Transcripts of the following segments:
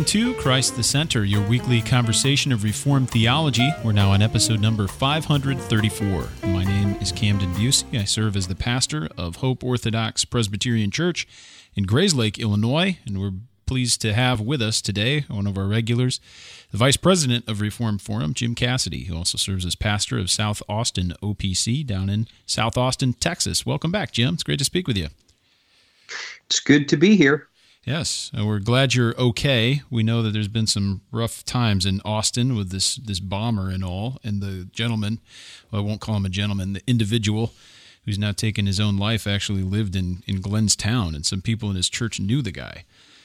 to Christ the Center, your weekly conversation of Reformed theology. We're now on episode number 534. My name is Camden Busey. I serve as the pastor of Hope Orthodox Presbyterian Church in Grayslake, Illinois, and we're pleased to have with us today one of our regulars, the Vice President of Reformed Forum, Jim Cassidy, who also serves as pastor of South Austin OPC down in South Austin, Texas. Welcome back, Jim. It's great to speak with you. It's good to be here. Yes, we're glad you're okay. We know that there's been some rough times in Austin with this bomber and all, and the gentleman, well, I won't call him a gentleman, the individual who's now taken his own life actually lived in Glenn's town, and some people in his church knew the guy.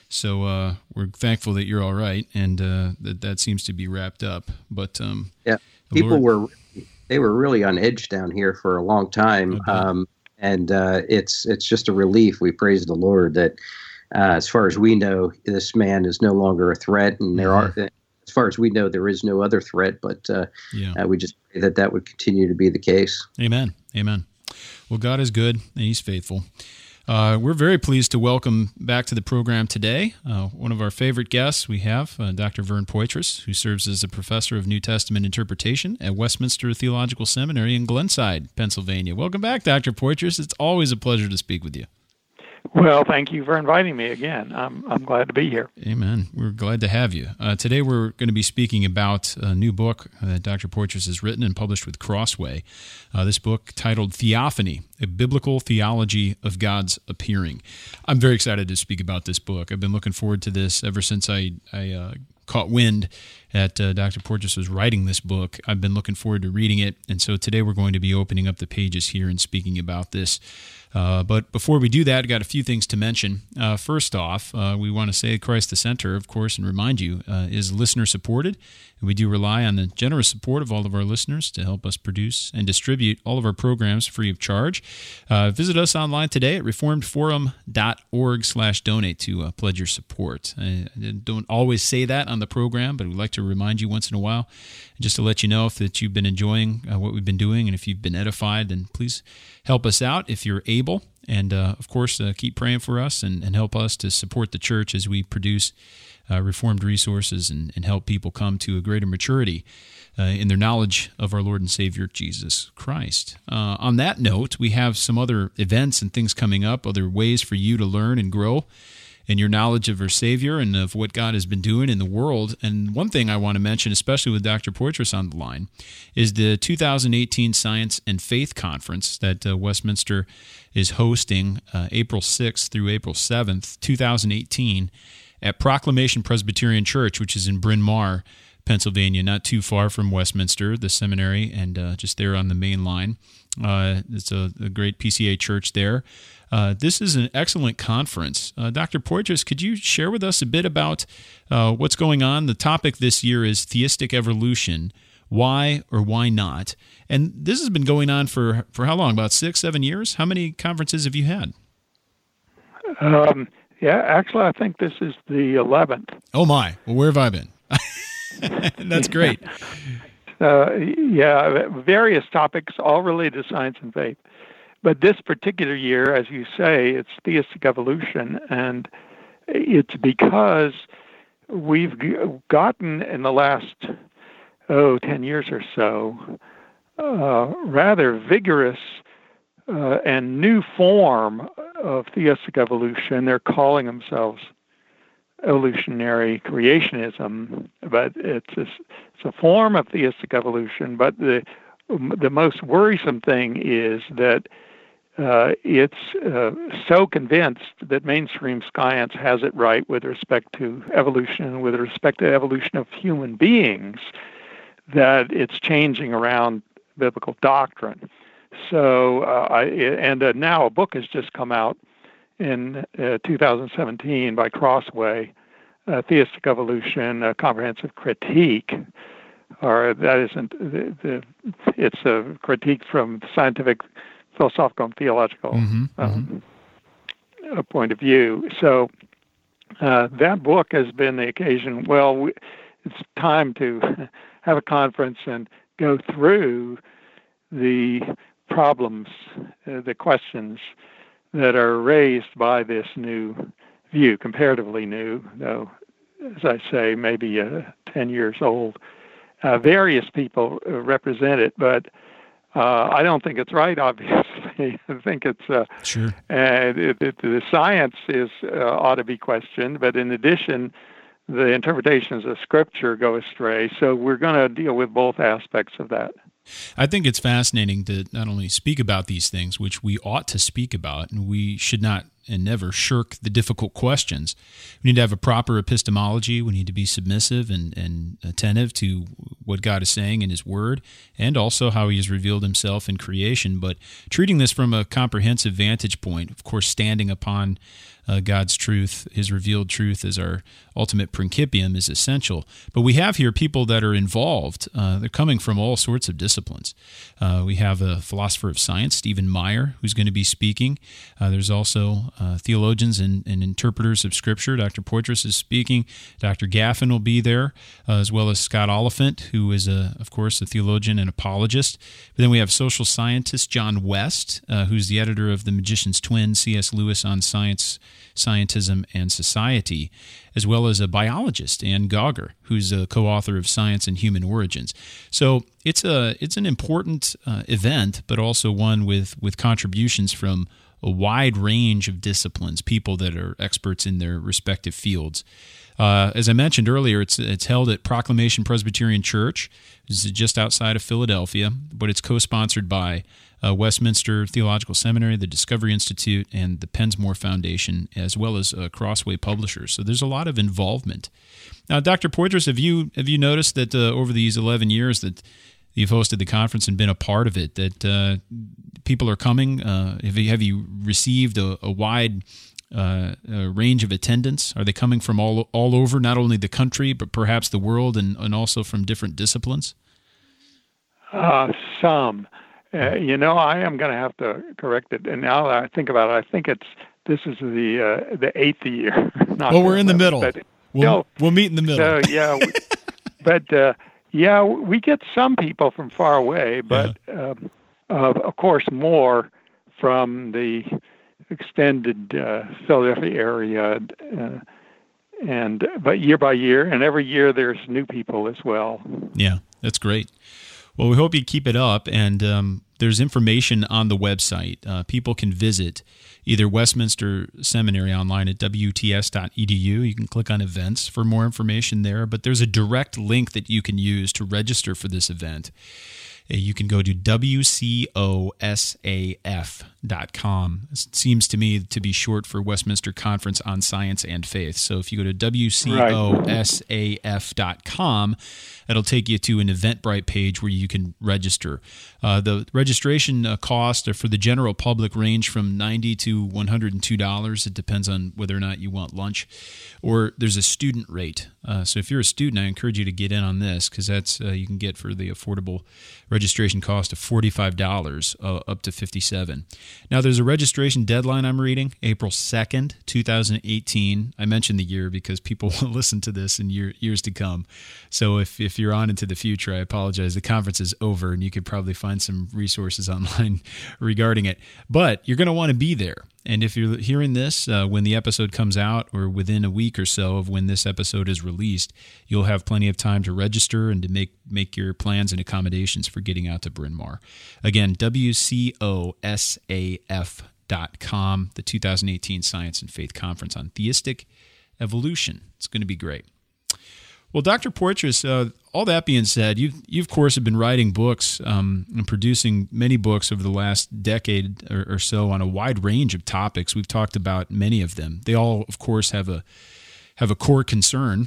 So we're thankful that you're all right, and that seems to be wrapped up. But yeah, people were really on edge down here for a long time, and it's just a relief. We praise the Lord that as far as we know, this man is no longer a threat, and as far as we know, there is no other threat. But we just pray that would continue to be the case. Amen. Amen. Well, God is good, and He's faithful. We're very pleased to welcome back to the program today one of our favorite guests. We have Dr. Vern Poitras, who serves as a professor of New Testament interpretation at Westminster Theological Seminary in Glenside, Pennsylvania. Welcome back, Dr. Poitras. It's always a pleasure to speak with you. Well, thank you for inviting me again. I'm glad to be here. Amen. We're glad to have you. Today we're going to be speaking about a new book that Dr. Poitras has written and published with Crossway. This book titled Theophany, A Biblical Theology of God's Appearing. I'm very excited to speak about this book. I've been looking forward to this ever since I caught wind that Dr. Poitras was writing this book. I've been looking forward to reading it, and so today we're going to be opening up the pages here and speaking about this. But before we do that, I've got a few things to mention. First off, we want to say Christ the Center, of course, and remind you, is listener-supported. And we do rely on the generous support of all of our listeners to help us produce and distribute all of our programs free of charge. Visit us online today at reformedforum.org/donate to pledge your support. I don't always say that on the program, but we'd like to remind you once in a while, just to let you know if you've been enjoying what we've been doing, and if you've been edified, then please help us out if you're able. And, of course, keep praying for us and help us to support the church as we produce Reformed resources and help people come to a greater maturity in their knowledge of our Lord and Savior, Jesus Christ. On that note, we have some other events and things coming up, other ways for you to learn and grow in your knowledge of our Savior and of what God has been doing in the world. And one thing I want to mention, especially with Dr. Poitras on the line, is the 2018 Science and Faith Conference that Westminster is hosting April 6th through April 7th, 2018, at Proclamation Presbyterian Church, which is in Bryn Mawr, Pennsylvania, not too far from Westminster, the seminary, and just there on the main line. It's a great PCA church there. This is an excellent conference. Dr. Poitras, could you share with us a bit about what's going on? The topic this year is theistic evolution. Why or why not? And this has been going on for how long? About 6-7 years? How many conferences have you had? Yeah, actually, I think this is the 11th. Oh, my. Well, where have I been? That's great. Various topics, all related to science and faith. But this particular year, as you say, it's theistic evolution, and it's because we've gotten in the last 10 years or so rather vigorous and new form of theistic evolution. They're calling themselves evolutionary creationism, but it's a form of theistic evolution. But the most worrisome thing is that it's so convinced that mainstream science has it right with respect to evolution, with respect to evolution of human beings, that it's changing around biblical doctrine. So, now a book has just come out in 2017 by Crossway, Theistic Evolution, a Comprehensive Critique, or that isn't, it's a critique from scientific, philosophical, and theological point of view. So that book has been the occasion, it's time to have a conference and go through the problems, the questions that are raised by this new view, comparatively new, though as I say, maybe 10 years old. Various people represent it, but I don't think it's right, obviously. I think it's sure. The science ought to be questioned, but in addition, the interpretations of Scripture go astray. So we're going to deal with both aspects of that. I think it's fascinating to not only speak about these things, which we ought to speak about, and we should not and never shirk the difficult questions. We need to have a proper epistemology. We need to be submissive and attentive to what God is saying in His Word, and also how He has revealed Himself in creation, but treating this from a comprehensive vantage point, of course, standing upon God's truth, His revealed truth as our ultimate principium is essential. But we have here people that are involved. They're coming from all sorts of disciplines. We have a philosopher of science, Stephen Meyer, who's going to be speaking. There's also theologians and interpreters of Scripture. Dr. Poitras is speaking. Dr. Gaffin will be there, as well as Scott Oliphant, who is, of course, a theologian and apologist. But then we have social scientist John West, who's the editor of The Magician's Twin, C.S. Lewis on Science, Scientism, and Society, as well as a biologist, Ann Gauger, who's a co-author of Science and Human Origins. So it's an important event, but also one with contributions from a wide range of disciplines, people that are experts in their respective fields. As I mentioned earlier, it's held at Proclamation Presbyterian Church. This is just outside of Philadelphia, but it's co-sponsored by Westminster Theological Seminary, the Discovery Institute, and the Pensmore Foundation, as well as Crossway Publishers. So there's a lot of involvement. Now, Dr. Poitras, have you noticed that over these 11 years that you've hosted the conference and been a part of it, that people are coming? Have you received a wide range of attendance? Are they coming from all over, not only the country, but perhaps the world, and also from different disciplines? Some. I am going to have to correct it. And now that I think about it, I think this is the 8th year. Well, we're in the middle. We'll meet in the middle. But we get some people from far away, but of course more from the extended Philadelphia area, but year by year, and every year there's new people as well. Yeah, that's great. Well, we hope you keep it up, and there's information on the website. People can visit either Westminster Seminary online at wts.edu. You can click on events for more information there, but there's a direct link that you can use to register for this event. You can go to WCOSAF.com. It seems to me to be short for Westminster Conference on Science and Faith. So if you go to WCOSAF.com, it'll take you to an Eventbrite page where you can register. The registration cost for the general public range from $90 to $102. It depends on whether or not you want lunch. Or there's a student rate. So if you're a student, I encourage you to get in on this, because that's you can get for the affordable registration cost of $45 up to $57. Now, there's a registration deadline I'm reading, April 2nd, 2018. I mentioned the year because people will listen to this in years to come. So if you're on into the future, I apologize. The conference is over, and you could probably find some resources online regarding it. But you're going to want to be there. And if you're hearing this when the episode comes out, or within a week or so of when this episode is released, you'll have plenty of time to register and to make your plans and accommodations for getting out to Bryn Mawr. Again, WCOSAF.com, the 2018 Science and Faith Conference on Theistic Evolution. It's going to be great. Well, Dr. Poitras, all that being said, you of course have been writing books and producing many books over the last decade or so on a wide range of topics. We've talked about many of them. They all, of course, have a core concern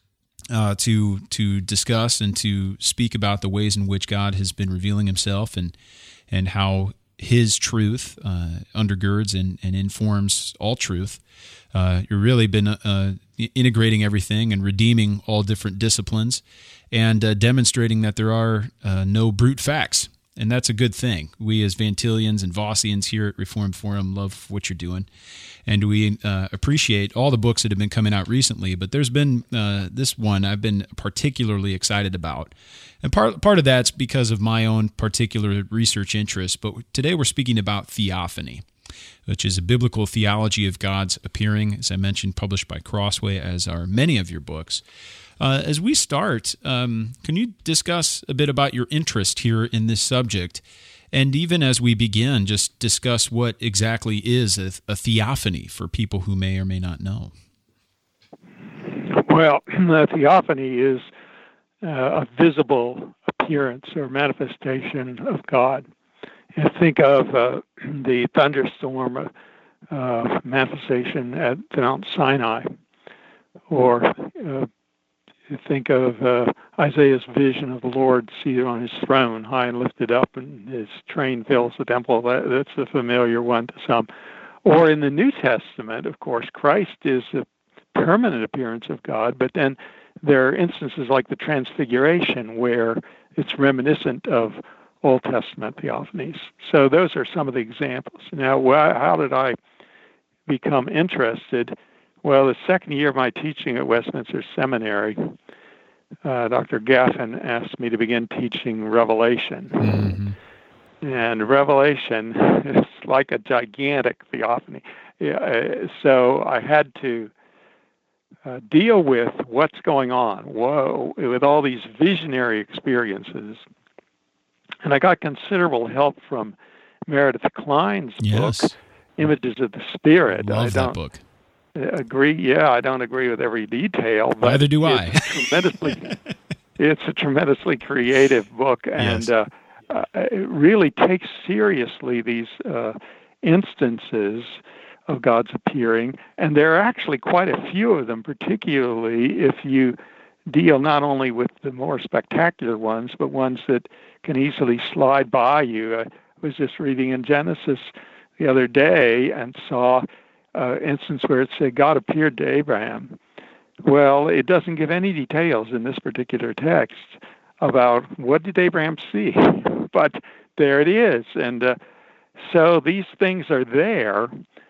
to discuss and to speak about the ways in which God has been revealing Himself and how His truth undergirds and informs all truth. You've really been integrating everything and redeeming all different disciplines and demonstrating that there are no brute facts. And that's a good thing. We as Van Tillians and Vossians here at Reformed Forum love what you're doing. And we appreciate all the books that have been coming out recently. But there's been this one I've been particularly excited about. And part of that's because of my own particular research interest. But today we're speaking about theophany. which is a biblical theology of God's appearing, as I mentioned, published by Crossway, as are many of your books. As we start, can you discuss a bit about your interest here in this subject? And even as we begin, just discuss what exactly is a theophany for people who may or may not know. Well, a theophany is a visible appearance or manifestation of God. And think of the thunderstorm manifestation at Mount Sinai, or think of Isaiah's vision of the Lord seated on his throne, high and lifted up, and his train fills the temple. That's a familiar one to some. Or in the New Testament, of course, Christ is a permanent appearance of God, but then there are instances like the Transfiguration where it's reminiscent of Old Testament theophanies. So those are some of the examples. Now, how did I become interested? Well, the second year of my teaching at Westminster Seminary, Dr. Gaffin asked me to begin teaching Revelation. Mm-hmm. And Revelation is like a gigantic theophany. So I had to deal with what's going on, with all these visionary experiences. And I got considerable help from Meredith Klein's book, Images of the Spirit. Love that book. Agree? Yeah, I don't agree with every detail, but neither do I. It's a tremendously creative book, and it really takes seriously these instances of God's appearing, and there are actually quite a few of them, particularly if you deal not only with the more spectacular ones, but ones that can easily slide by you. I was just reading in Genesis the other day and saw an instance where it said God appeared to Abraham. Well, it doesn't give any details in this particular text about what did Abraham see, but there it is. And so these things are there,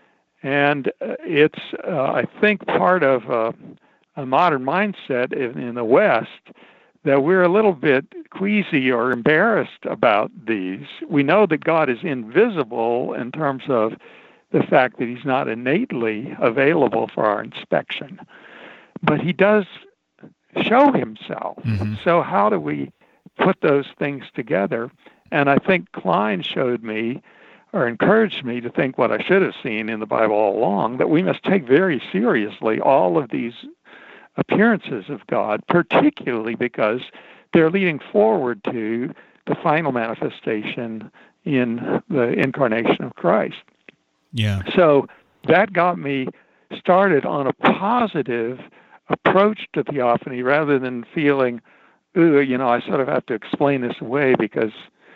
and it's, I think, part of a modern mindset in the West that we're a little bit queasy or embarrassed about these. We know that God is invisible in terms of the fact that he's not innately available for our inspection, but he does show himself. Mm-hmm. So how do we put those things together? And I think Klein showed me or encouraged me to think what I should have seen in the Bible all along, that we must take very seriously all of these appearances of God, particularly because they're leading forward to the final manifestation in the incarnation of Christ. Yeah. So that got me started on a positive approach to theophany rather than feeling, I sort of have to explain this away because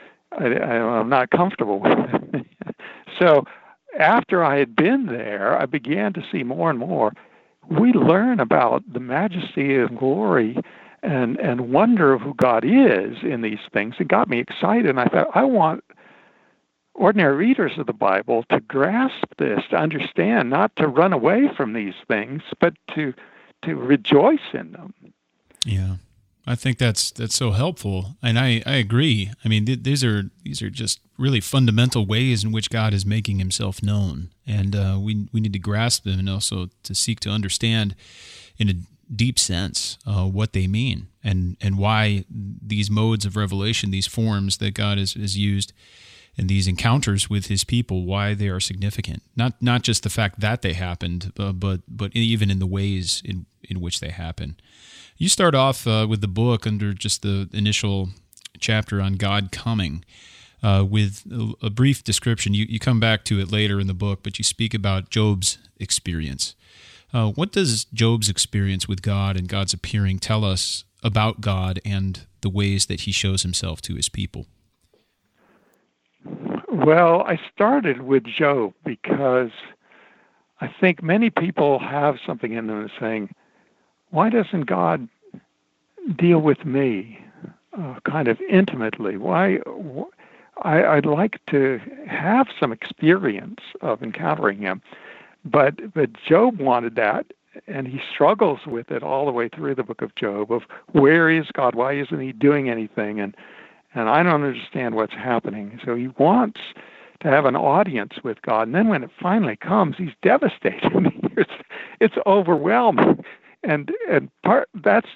I'm not comfortable with it. So after I had been there, I began to see more and more. We learn about the majesty and glory and wonder of who God is in these things. It got me excited, and I thought, I want ordinary readers of the Bible to grasp this, to understand, not to run away from these things, but to rejoice in them. Yeah, I think that's so helpful, and I agree. I mean, these are just really fundamental ways in which God is making himself known, and we need to grasp them and also to seek to understand in a deep sense what they mean and why these modes of revelation, these forms that God has used in these encounters with his people, why they are significant. Not just the fact that they happened, but even in the ways in which they happen. You start off with the book under just the initial chapter on God coming with a brief description. You come back to it later in the book, but you speak about Job's experience. What does Job's experience with God and God's appearing tell us about God and the ways that he shows himself to his people? Well, I started with Job because I think many people have something in them saying, why doesn't God deal with me kind of intimately? I'd like to have some experience of encountering him. But Job wanted that, and he struggles with it all the way through the book of Job of where is God? Why isn't he doing anything? And I don't understand what's happening. So he wants to have an audience with God. And then when it finally comes, he's devastated. It's overwhelming. And that's,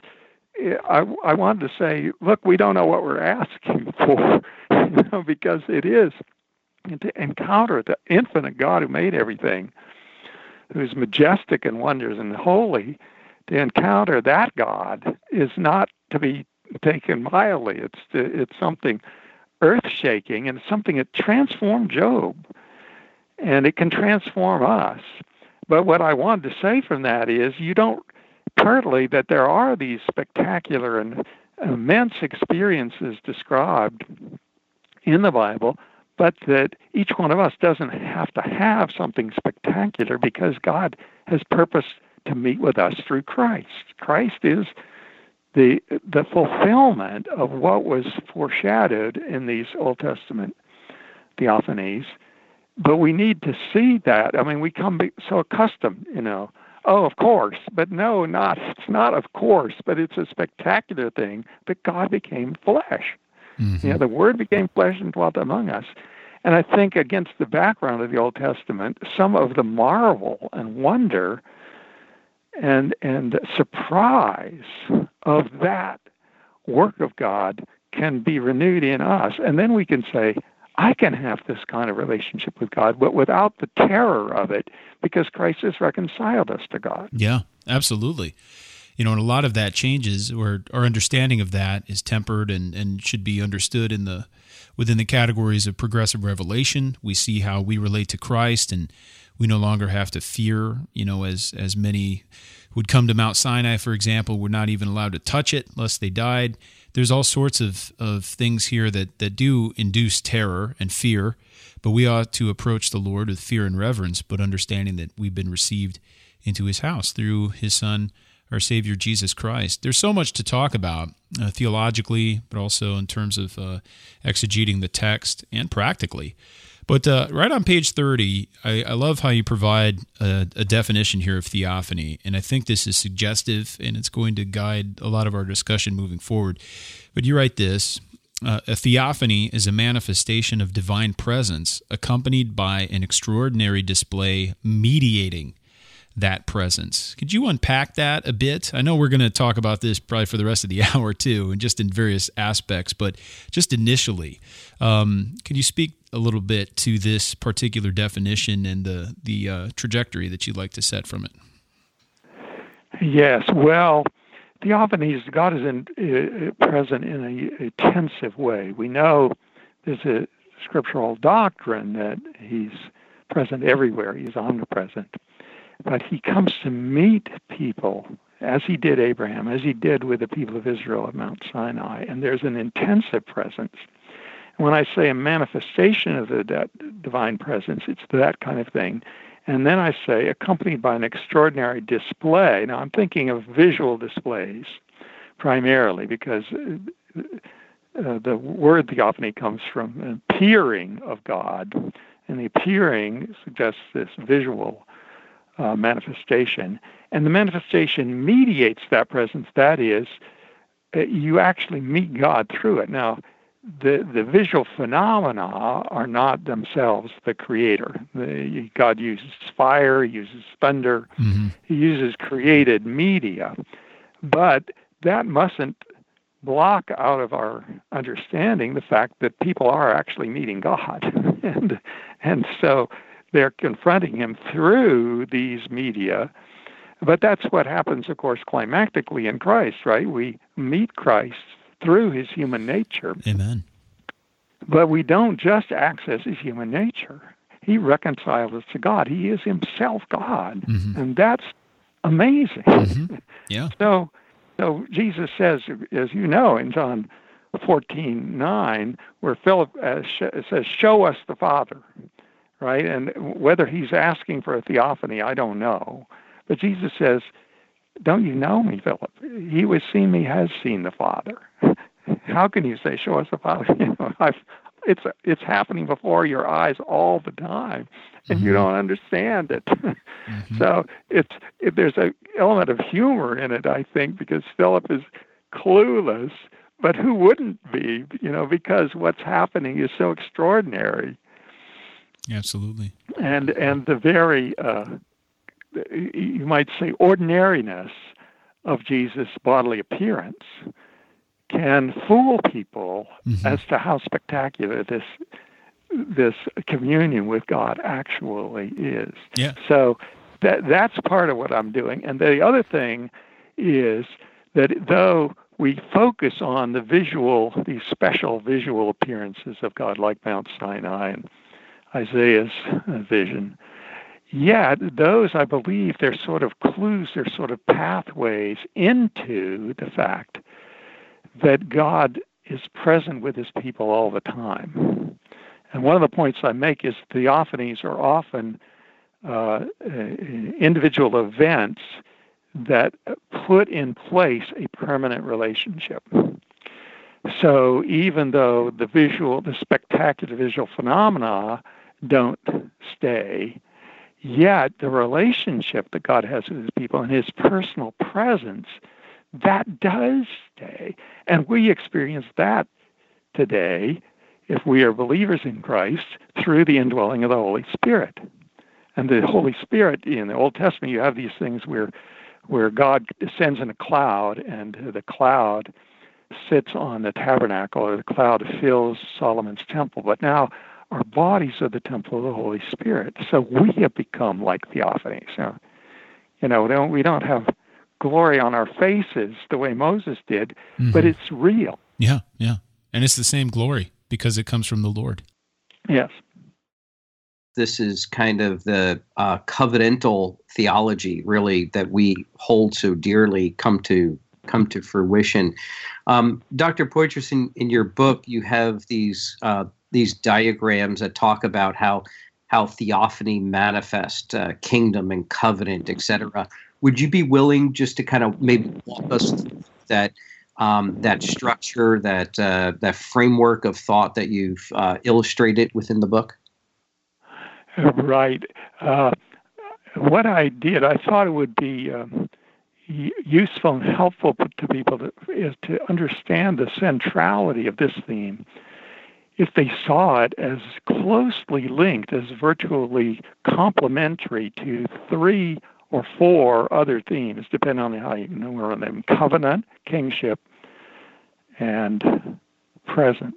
I wanted to say, look, we don't know what we're asking for, because it is to encounter the infinite God who made everything, who's majestic and wondrous and holy. To encounter that God is not to be taken mildly. It's something earth-shaking, and it's something that transformed Job, and it can transform us. But what I wanted to say from that is, partly that there are these spectacular and immense experiences described in the Bible, but that each one of us doesn't have to have something spectacular, because God has purposed to meet with us through Christ. Christ is the fulfillment of what was foreshadowed in these Old Testament theophanies. But we need to see that. I mean, we come so accustomed, oh, of course. But no, it's not of course, but it's a spectacular thing that God became flesh. Mm-hmm. The Word became flesh and dwelt among us. And I think against the background of the Old Testament, some of the marvel and wonder and surprise of that work of God can be renewed in us. And then we can say, I can have this kind of relationship with God, but without the terror of it, because Christ has reconciled us to God. Yeah, absolutely. And a lot of that changes, or our understanding of that is tempered and should be understood within the categories of progressive revelation. We see how we relate to Christ, and we no longer have to fear, as many would come to Mount Sinai, for example, were not even allowed to touch it lest they died. There's all sorts of things here that do induce terror and fear, but we ought to approach the Lord with fear and reverence, but understanding that we've been received into his house through his Son, our Savior, Jesus Christ. There's so much to talk about theologically, but also in terms of exegeting the text and practically. But right on page 30, I love how you provide a definition here of theophany, and I think this is suggestive, and it's going to guide a lot of our discussion moving forward. But you write this: a theophany is a manifestation of divine presence accompanied by an extraordinary display mediating that presence. Could you unpack that a bit? I know we're going to talk about this probably for the rest of the hour too, and just in various aspects, but just initially, can you speak a little bit to this particular definition and the trajectory that you'd like to set from it? Yes, well, theophanies, God is present in an intensive way. We know there's a scriptural doctrine that he's present everywhere. He's omnipresent. But he comes to meet people, as he did Abraham, as he did with the people of Israel at Mount Sinai, and there's an intensive presence. And when I say a manifestation of the divine presence, it's that kind of thing. And then I say accompanied by an extraordinary display. Now, I'm thinking of visual displays primarily, because the word theophany comes from an appearing of God, and the appearing suggests this visual manifestation, and the manifestation mediates that presence. That is, you actually meet God through it. Now, the visual phenomena are not themselves the creator. God uses fire, he uses thunder, he uses created media, but that mustn't block out of our understanding the fact that people are actually meeting God, and so they're confronting him through these media. But that's what happens, of course, climactically in Christ, right? We meet Christ through his human nature. Amen. But we don't just access his human nature. He reconciles us to God. He is himself God. And that's amazing. Yeah. So Jesus says, as you know, in John 14:9, where Philip says, "Show us the Father." Right? And whether he's asking for a theophany, I don't know. But Jesus says, "Don't you know me, Philip? He who has seen me has seen the Father." How can you say, "Show us the Father"? It's happening before your eyes all the time, and you don't understand it. So there's an element of humor in it, I think, because Philip is clueless, but who wouldn't be? Because what's happening is so extraordinary. Absolutely. And the very, you might say, ordinariness of Jesus' bodily appearance can fool people as to how spectacular this communion with God actually is. Yeah. So that's part of what I'm doing. And the other thing is that though we focus on these special visual appearances of God, like Mount Sinai and Isaiah's vision, yet those, I believe, they're sort of clues, they're sort of pathways into the fact that God is present with his people all the time. And one of the points I make is theophanies are often individual events that put in place a permanent relationship. So even though the spectacular visual phenomena don't stay, yet the relationship that God has with his people and his personal presence, that does stay. And we experience that today, if we are believers in Christ, through the indwelling of the Holy Spirit. And the Holy Spirit, in the Old Testament, you have these things where God descends in a cloud, and the cloud sits on the tabernacle, or the cloud fills Solomon's temple. But now our bodies are the temple of the Holy Spirit. So we have become like theophanies. So, we don't have glory on our faces the way Moses did, but it's real. Yeah, yeah. And it's the same glory because it comes from the Lord. Yes. This is kind of the covenantal theology, really, that we hold so dearly come to fruition. Dr. Poitras, in your book, you have these diagrams that talk about how theophany manifests kingdom and covenant, etc. Would you be willing just to kind of maybe walk us through that structure, that framework of thought that you've illustrated within the book? Right. What I did, I thought it would be useful and helpful to people to understand the centrality of this theme if they saw it as closely linked, as virtually complementary to 3 or 4 other themes, depending on how you number them: covenant, kingship, and presence.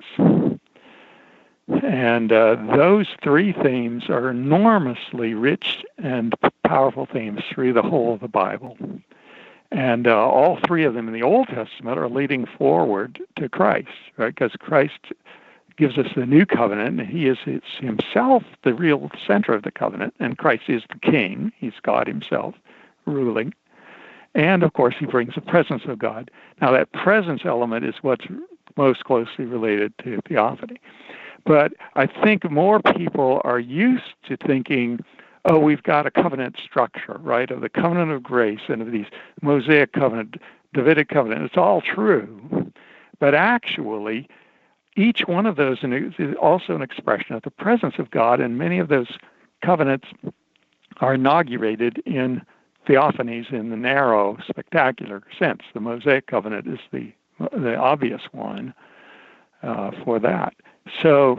And those 3 themes are enormously rich and powerful themes through the whole of the Bible. And all 3 of them in the Old Testament are leading forward to Christ, right? Because Christ gives us the new covenant, and he is himself the real center of the covenant, and Christ is the king. He's God himself ruling. And, of course, he brings the presence of God. Now, that presence element is what's most closely related to theophany. But I think more people are used to thinking, oh, we've got a covenant structure, right, of the covenant of grace and of these Mosaic covenant, Davidic covenant. It's all true. But actually, each one of those is also an expression of the presence of God, and many of those covenants are inaugurated in theophanies in the narrow, spectacular sense. The Mosaic covenant is the obvious one for that. So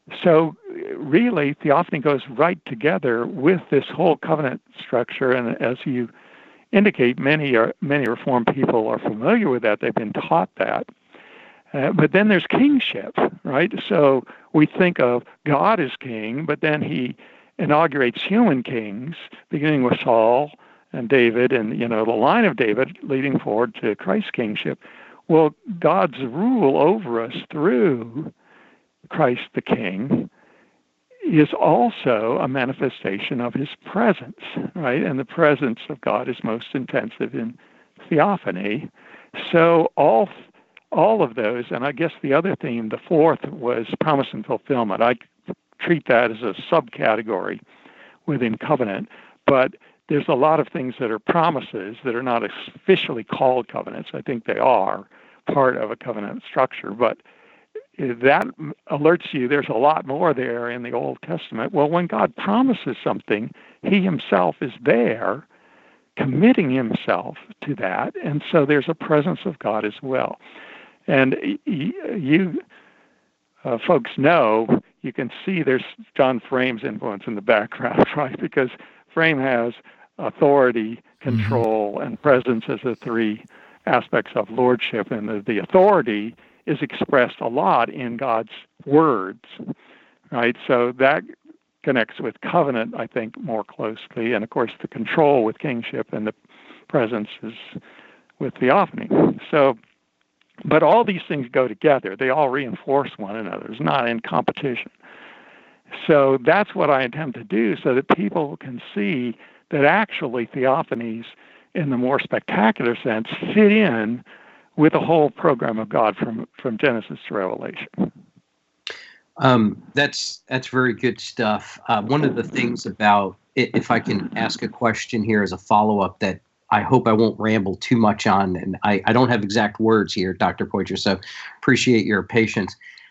really, theophany goes right together with this whole covenant structure, and as you indicate, many Reformed people are familiar with that. They've been taught that. But then there's kingship, right? So we think of God as king, but then he inaugurates human kings, beginning with Saul and David, and the line of David leading forward to Christ's kingship. Well, God's rule over us through Christ the King is also a manifestation of his presence, right? And the presence of God is most intensive in theophany. So all of those, and I guess the other theme, the 4th, was promise and fulfillment. I treat that as a subcategory within covenant, but there's a lot of things that are promises that are not officially called covenants. I think they are part of a covenant structure, but that alerts you there's a lot more there in the Old Testament. Well, when God promises something, he himself is there, committing himself to that, and so there's a presence of God as well. And you folks know, you can see there's John Frame's influence in the background, right? Because Frame has authority, control, and presence as the three aspects of lordship, and the authority is expressed a lot in God's words, right? So that connects with covenant, I think, more closely, and of course the control with kingship, and the presence is with theophany. So, but all these things go together. They all reinforce one another. It's not in competition. So that's what I attempt to do, so that people can see that actually theophanies, in the more spectacular sense, fit in with the whole program of God from Genesis to Revelation. That's very good stuff. One of the things about, if I can ask a question here as a follow-up that I hope I won't ramble too much on, and I don't have exact words here, Dr. Poitras, so appreciate your patience.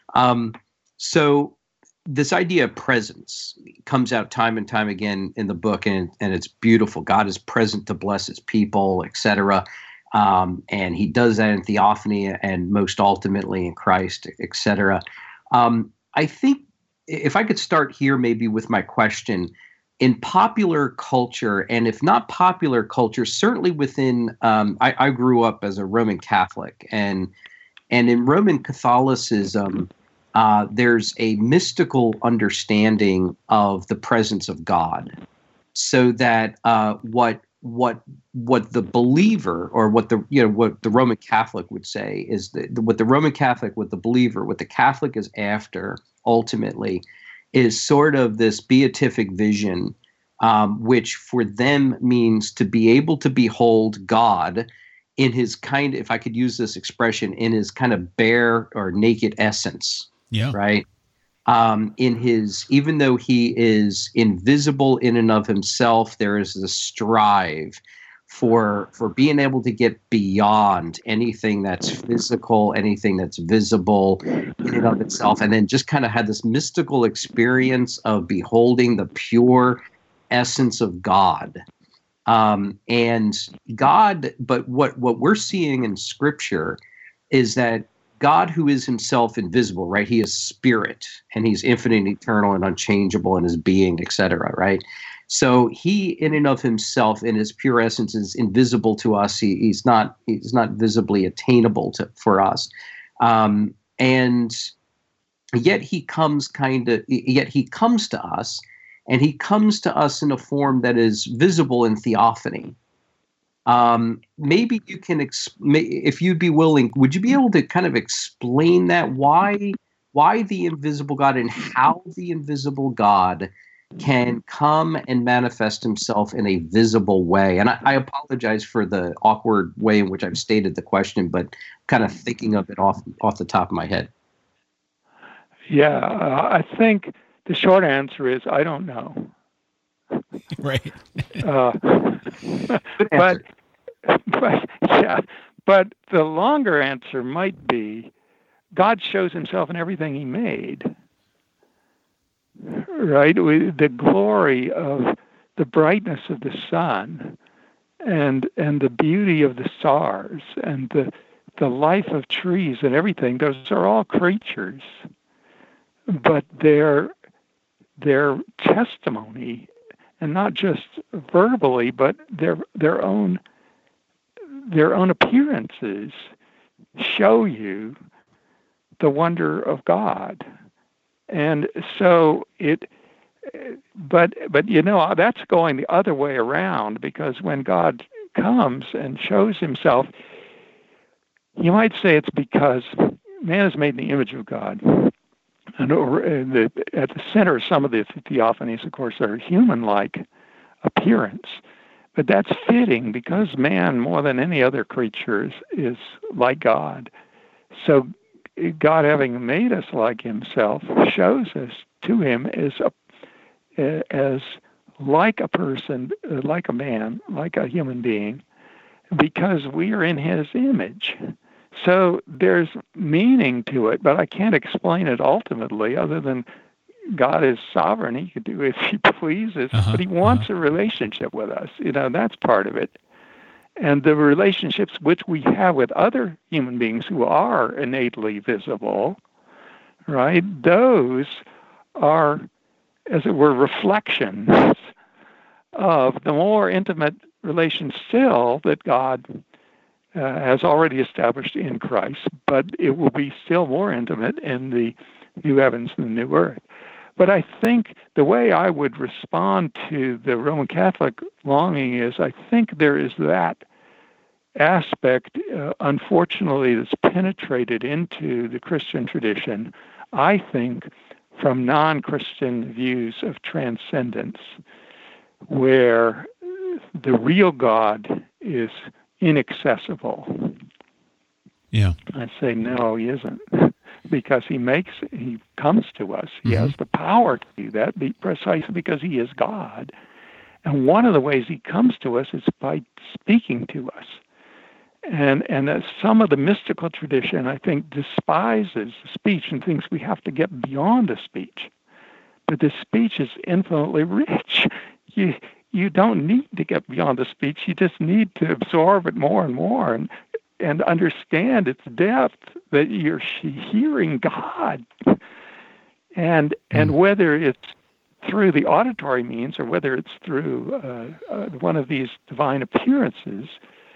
So this idea of presence comes out time and time again in the book, and it's beautiful. God is present to bless his people, etc. And he does that in theophany and most ultimately in Christ, etc. I think if I could start here maybe with my question, in popular culture, and if not popular culture, certainly within, I grew up as a Roman Catholic, and in Roman Catholicism, there's a mystical understanding of the presence of God, so that what the believer, or what the Roman Catholic would say is that what the Roman Catholic, what the believer, what the Catholic is after ultimately is sort of this beatific vision, which for them means to be able to behold God in his kind, if I could use this expression, in his kind of bare or naked essence. Yeah. Right. In his, even though he is invisible in and of himself, there is this strive for being able to get beyond anything that's physical, anything that's visible in and of itself, and then just kind of had this mystical experience of beholding the pure essence of God. And God, but what we're seeing in Scripture is that God, who is himself invisible, right? He is spirit, and he's infinite and eternal and unchangeable in his being, etc., right? So he, in and of himself, in his pure essence, is invisible to us. He's not visibly attainable for us, and yet he comes to us, and he comes to us in a form that is visible in theophany. Maybe you can, if you'd be willing, would you be able to kind of explain that, why the invisible God, and how the invisible God can come and manifest himself in a visible way? And I apologize for the awkward way in which I've stated the question, but kind of thinking of it off the top of my head. Yeah, I think the short answer is I don't know. Right. But the longer answer might be God shows himself in everything he made. Right? The glory of the brightness of the sun, and the beauty of the stars, and the life of trees and everything, those are all creatures. But their testimony, and not just verbally, but their own appearances, show you the wonder of God. And so but that's going the other way around, because when God comes and shows himself, you might say it's because man is made in the image of God. And at the center of some of the theophanies, of course, are human-like appearance. But that's fitting, because man, more than any other creature, is like God. So God, having made us like himself, shows us to him as like a person, like a man, like a human being, because we are in his image. So there's meaning to it, but I can't explain it ultimately, other than God is sovereign. He can do as he pleases, but he wants a relationship with us. That's part of it. And the relationships which we have with other human beings who are innately visible, right, those are, as it were, reflections of the more intimate relation still that God has already established in Christ, but it will be still more intimate in the new heavens and the new earth. But I think the way I would respond to the Roman Catholic longing is, I think there is that aspect, unfortunately, that's penetrated into the Christian tradition, I think, from non-Christian views of transcendence, where the real God is inaccessible. Yeah. I say, no, he isn't, because he comes to us. He has the power to do that precisely because he is God. And one of the ways he comes to us is by speaking to us. And some of the mystical tradition, I think, despises speech and thinks we have to get beyond the speech. But the speech is infinitely rich. You don't need to get beyond the speech. You just need to absorb it more and more and understand its depth, that you're hearing God. And whether it's through the auditory means or whether it's through one of these divine appearances,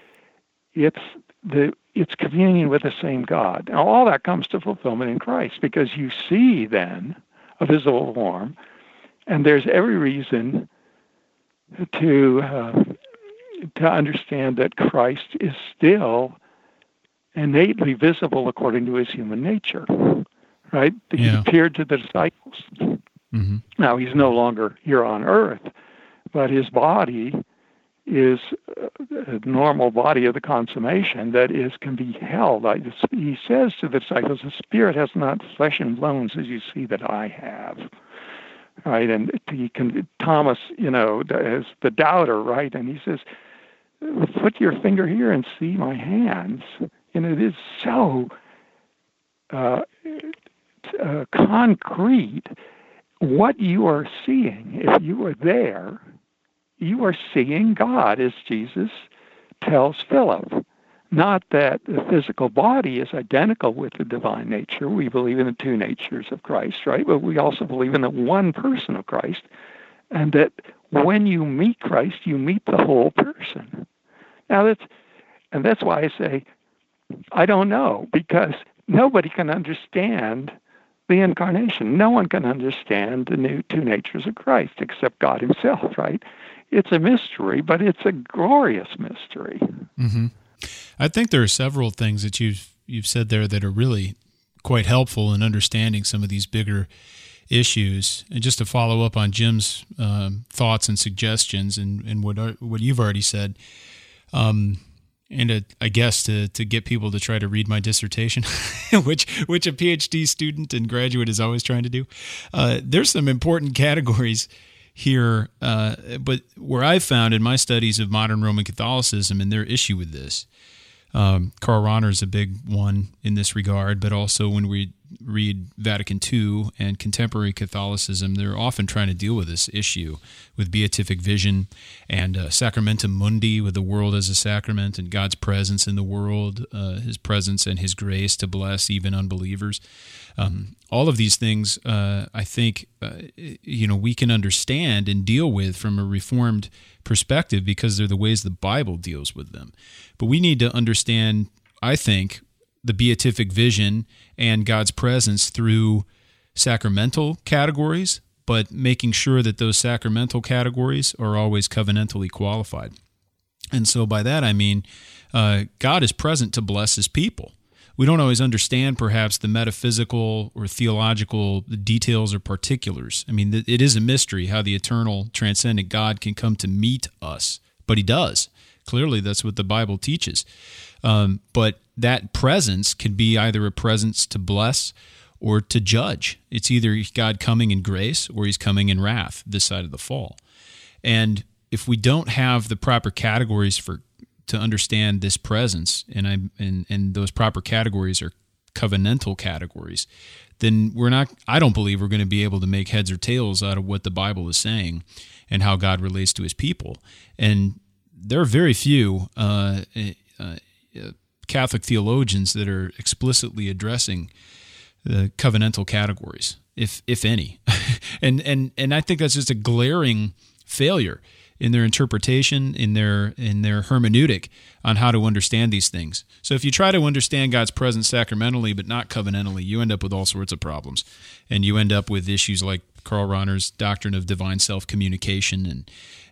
it's communion with the same God. Now, all that comes to fulfillment in Christ, because you see then a visible form, and there's every reason to understand that Christ is still innately visible according to his human nature, right? He appeared to the disciples. Mm-hmm. Now, he's no longer here on earth, but his body is a normal body of the consummation that can be held. He says to the disciples, the Spirit has not flesh and bones as you see that I have. Right, and Thomas, as the doubter, right, and he says, "Put your finger here and see my hands." And it is so concrete. What you are seeing, if you are there, you are seeing God, as Jesus tells Philip. Not that the physical body is identical with the divine nature. We believe in the two natures of Christ, right? But we also believe in the one person of Christ, and that when you meet Christ, you meet the whole person. Now, that's why I say, I don't know, because nobody can understand the incarnation. No one can understand the new two natures of Christ except God himself, right? It's a mystery, but it's a glorious mystery. Mm-hmm. I think there are several things that you've said there that are really quite helpful in understanding some of these bigger issues. And just to follow up on Jim's thoughts and suggestions and what you've already said, and I guess to get people to try to read my dissertation, which a PhD student and graduate is always trying to do, there's some important categories here, but where I've found in my studies of modern Roman Catholicism and their issue with this, Karl Rahner is a big one in this regard, but also when we read Vatican II and contemporary Catholicism, they're often trying to deal with this issue with beatific vision and sacramentum mundi, with the world as a sacrament and God's presence in the world, his presence and his grace to bless even unbelievers. All of these things, I think, we can understand and deal with from a Reformed perspective because they're the ways the Bible deals with them. But we need to understand, I think, the beatific vision and God's presence through sacramental categories, but making sure that those sacramental categories are always covenantally qualified. And so by that I mean God is present to bless his people. We don't always understand perhaps the metaphysical or theological details or particulars. I mean, it is a mystery how the eternal, transcendent God can come to meet us, but he does. Clearly, that's what the Bible teaches. But that presence can be either a presence to bless or to judge. It's either God coming in grace or he's coming in wrath this side of the fall. And if we don't have the proper categories to understand this presence, and those proper categories are covenantal categories, then I don't believe we're going to be able to make heads or tails out of what the Bible is saying and how God relates to his people. And there are very few Catholic theologians that are explicitly addressing the covenantal categories. if any. and I think that's just a glaring failure in their interpretation, in their hermeneutic on how to understand these things. So if you try to understand God's presence sacramentally but not covenantally, you end up with all sorts of problems. And you end up with issues like Karl Rahner's doctrine of divine self-communication,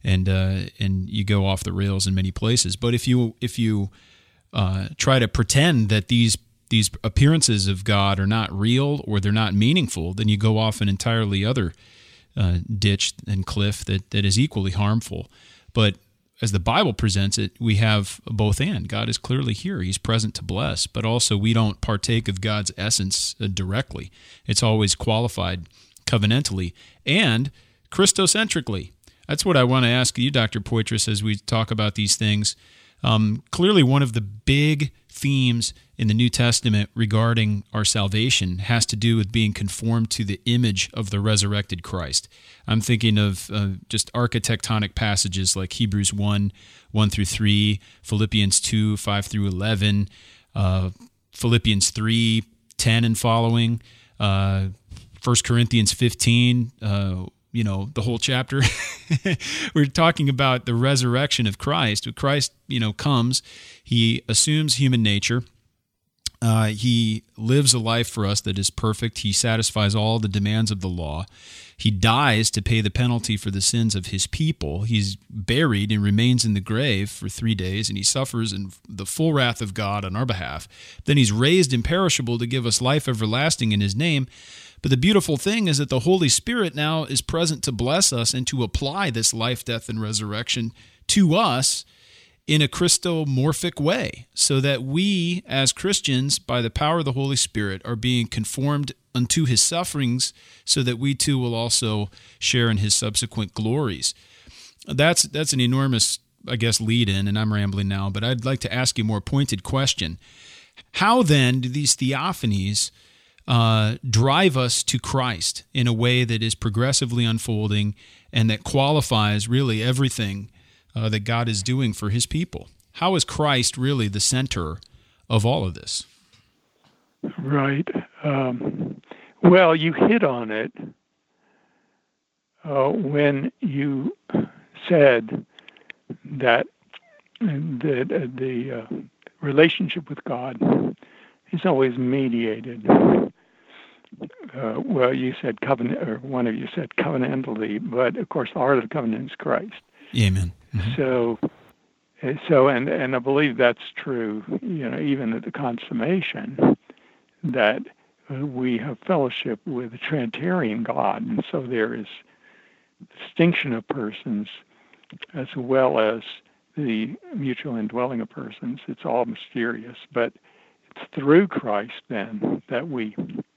and you go off the rails in many places. But if you try to pretend that these appearances of God are not real or they're not meaningful, then you go off an entirely other ditch and cliff that is equally harmful. But as the Bible presents it, we have both and. God is clearly here. He's present to bless, but also we don't partake of God's essence directly. It's always qualified covenantally and Christocentrically. That's what I want to ask you, Dr. Poitras, as we talk about these things. Clearly, one of the big themes in the New Testament regarding our salvation has to do with being conformed to the image of the resurrected Christ. I'm thinking of just architectonic passages like Hebrews 1:1-3, Philippians 2:5-11, Philippians 3:10 and following, 1 Corinthians 15, the whole chapter. We're talking about the resurrection of Christ. When Christ, comes, he assumes human nature. He lives a life for us that is perfect. He satisfies all the demands of the law. He dies to pay the penalty for the sins of his people. He's buried and remains in the grave for 3 days, and he suffers in the full wrath of God on our behalf. Then he's raised imperishable to give us life everlasting in his name. But the beautiful thing is that the Holy Spirit now is present to bless us and to apply this life, death, and resurrection to us in a Christomorphic way, so that we as Christians, by the power of the Holy Spirit, are being conformed unto his sufferings, so that we too will also share in his subsequent glories. That's an enormous, lead in, and I'm rambling now, but I'd like to ask you a more pointed question. How then do these theophanies drive us to Christ in a way that is progressively unfolding and that qualifies really everything that God is doing for his people? How is Christ really the center of all of this? Right. Well, you hit on it when you said that the relationship with God is always mediated. Well, you said covenant, or one of you said covenantally, but of course the heart of the covenant is Christ. Amen. Mm-hmm. So, and I believe that's true. Even at the consummation, that we have fellowship with the Trinitarian God, and so there is distinction of persons as well as the mutual indwelling of persons. It's all mysterious, but it's through Christ then that we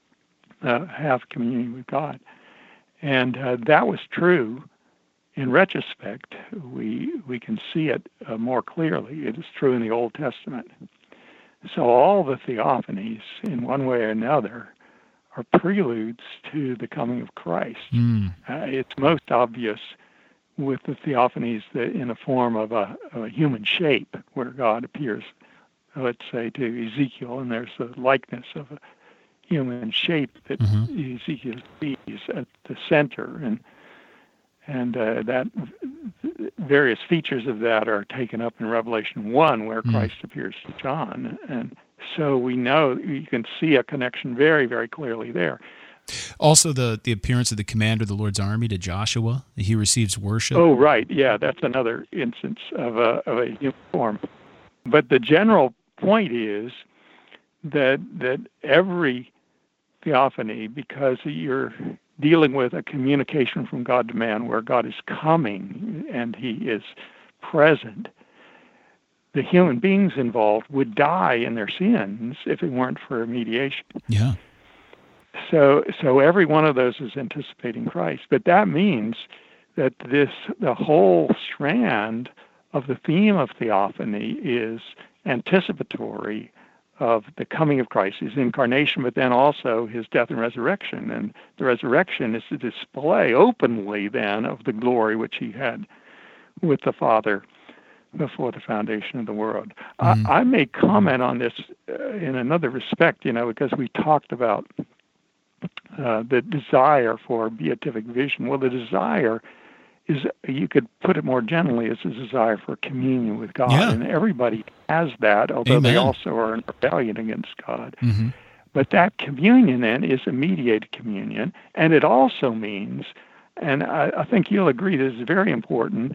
have communion with God. And that was true. In retrospect, we can see it more clearly. It is true in the Old Testament. So all the theophanies, in one way or another, are preludes to the coming of Christ. It's most obvious with the theophanies that in the form of a human shape, where God appears, let's say, to Ezekiel, and there's a likeness of a human shape that Ezekiel sees at the center, and that various features of that are taken up in Revelation 1, where Christ appears to John. And so we know, you can see a connection very, very clearly there. Also, the appearance of the commander of the Lord's army to Joshua, he receives worship. Oh, right. Yeah, that's another instance of a human form. But the general point is that every theophany, because you're dealing with a communication from God to man where God is coming and he is present, the human beings involved would die in their sins if it weren't for mediation. Yeah. So every one of those is anticipating Christ. But that means that the whole strand of the theme of theophany is anticipatory of the coming of Christ, his incarnation, but then also his death and resurrection. And the resurrection is a display openly then of the glory which he had with the Father before the foundation of the world. I may comment on this in another respect, because we talked about the desire for beatific vision. Well, the desire is, you could put it more gently, is a desire for communion with God. Yeah. And everybody has that, although Amen. they also are in rebellion against God. Mm-hmm. But that communion then is a mediated communion, and it also means, and I think you'll agree this is very important,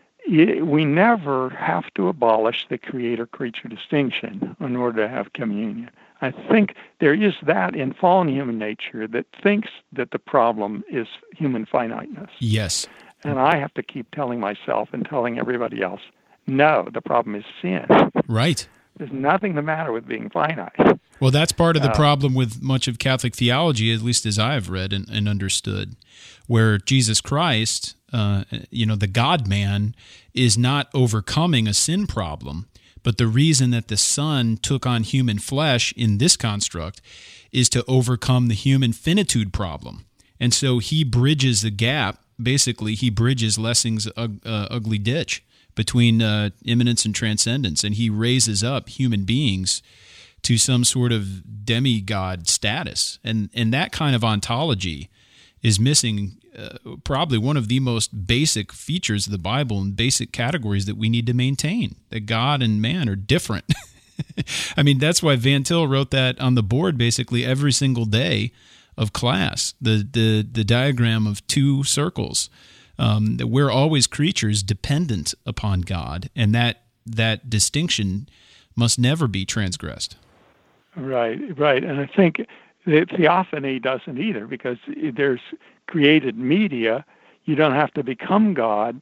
we never have to abolish the creator-creature distinction in order to have communion. I think there is that in fallen human nature that thinks that the problem is human finiteness. Yes. And I have to keep telling myself and telling everybody else, no, the problem is sin. Right. There's nothing the matter with being finite. Well, that's part of the problem with much of Catholic theology, at least as I've read and understood, where Jesus Christ, the God-man, is not overcoming a sin problem, but the reason that the Son took on human flesh in this construct is to overcome the human finitude problem. And so he bridges the gap. Basically, he bridges Lessing's ugly ditch between immanence and transcendence, and he raises up human beings to some sort of demigod status. And that kind of ontology is missing probably one of the most basic features of the Bible and basic categories that we need to maintain, that God and man are different. I mean, that's why Van Til wrote that on the board basically every single day of class, the diagram of two circles, that we're always creatures dependent upon God, and that distinction must never be transgressed. Right. And I think the theophany doesn't either, because there's created media. You don't have to become God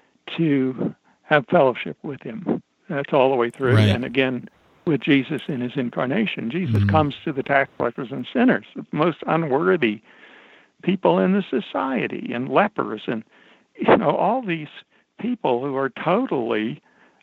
to have fellowship with him. That's all the way through. Right. And again, with Jesus in his incarnation, Jesus comes to the tax collectors and sinners, the most unworthy people in the society, and lepers, and all these people who are totally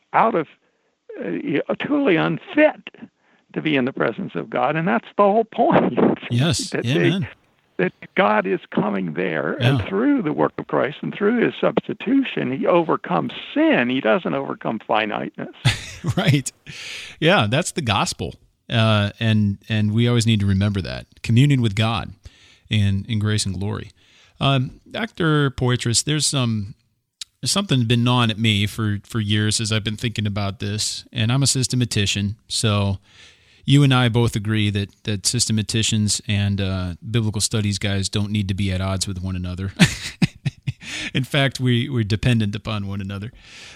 totally unfit to be in the presence of God. And that's the whole point. Yes. That God is coming there, and through the work of Christ and through his substitution, he overcomes sin. He doesn't overcome finiteness. Right. Yeah, that's the gospel. And we always need to remember that. Communion with God in grace and glory. Dr. Poitras, there's something been gnawing at me for years as I've been thinking about this, and I'm a systematician, so you and I both agree that systematicians and biblical studies guys don't need to be at odds with one another. In fact, we're dependent upon one another,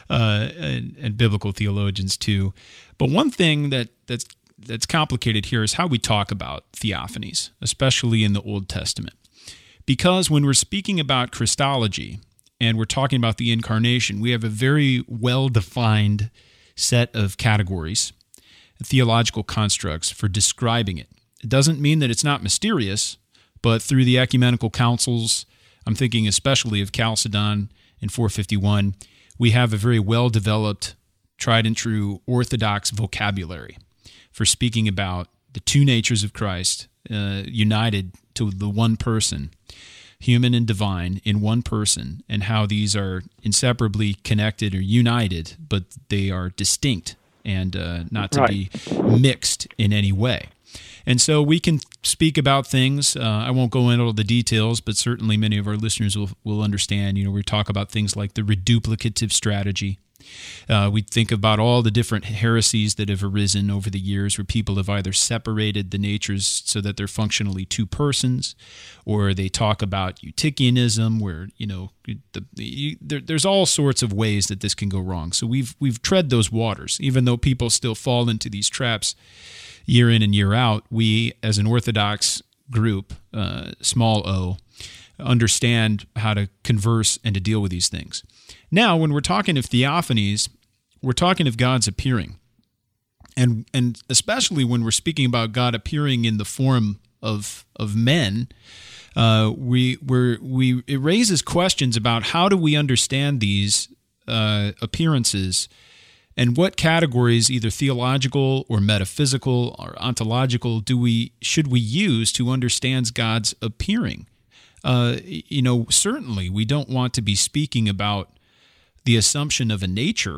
and biblical theologians too. But one thing that's complicated here is how we talk about theophanies, especially in the Old Testament. Because when we're speaking about Christology and we're talking about the incarnation, we have a very well-defined set of categories, theological constructs for describing it. It doesn't mean that it's not mysterious, but through the ecumenical councils, I'm thinking especially of Chalcedon in 451, we have a very well-developed, tried and true orthodox vocabulary for speaking about the two natures of Christ united to the one person, human and divine in one person, and how these are inseparably connected or united, but they are distinct and not to be mixed in any way. And so we can speak about things. I won't go into all the details, but certainly many of our listeners will understand. We talk about things like the reduplicative strategy. We think about all the different heresies that have arisen over the years where people have either separated the natures so that they're functionally two persons, or they talk about Eutychianism, where there's all sorts of ways that this can go wrong. So we've tread those waters, even though people still fall into these traps year in and year out. We, as an Orthodox group, small o, understand how to converse and to deal with these things. Now, when we're talking of theophanies, we're talking of God's appearing. And especially when we're speaking about God appearing in the form of men, it raises questions about how do we understand these appearances, and what categories, either theological or metaphysical or ontological, should we use to understand God's appearing? Certainly we don't want to be speaking about the assumption of a nature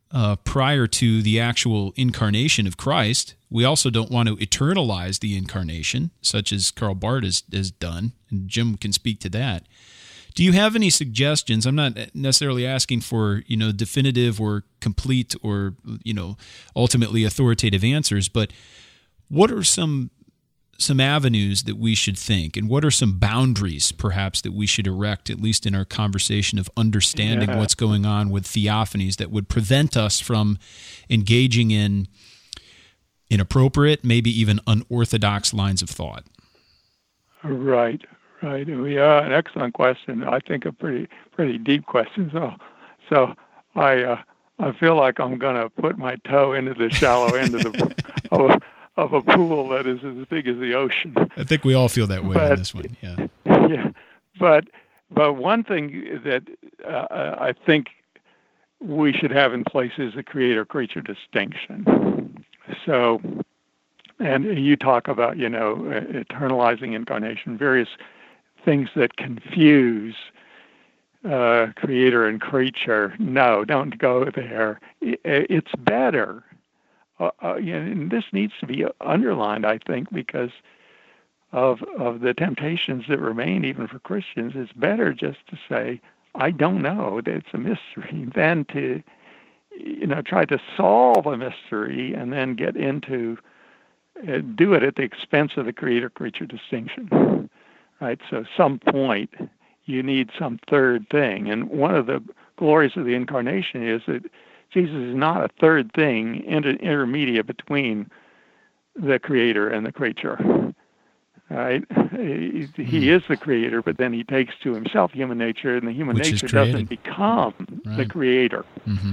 prior to the actual incarnation of Christ. We also don't want to eternalize the incarnation, such as Karl Barth has done, and Jim can speak to that. Do you have any suggestions? I'm not necessarily asking for, definitive or complete or, ultimately authoritative answers, but what are some avenues that we should think, and what are some boundaries perhaps that we should erect, at least in our conversation of understanding what's going on with theophanies, that would prevent us from engaging in inappropriate, maybe even unorthodox lines of thought? Right. Yeah, an excellent question. I think a pretty deep question. So I feel like I'm going to put my toe into the shallow end of a pool that is as big as the ocean. I think we all feel that way on this one. Yeah. Yeah. But one thing that I think we should have in place is the creator-creature distinction. So, and you talk about, eternalizing incarnation, various things that confuse creator and creature. No, don't go there. It's better. And this needs to be underlined, I think, because of the temptations that remain even for Christians. It's better just to say, I don't know, it's a mystery, than to try to solve a mystery and then get into do it at the expense of the creator-creature distinction, right? So some point you need some third thing. And one of the glories of the incarnation is that Jesus is not a third thing, intermediate between the creator and the creature, right? He is the creator, but then he takes to himself human nature, and the human nature doesn't become the creator. Mm-hmm.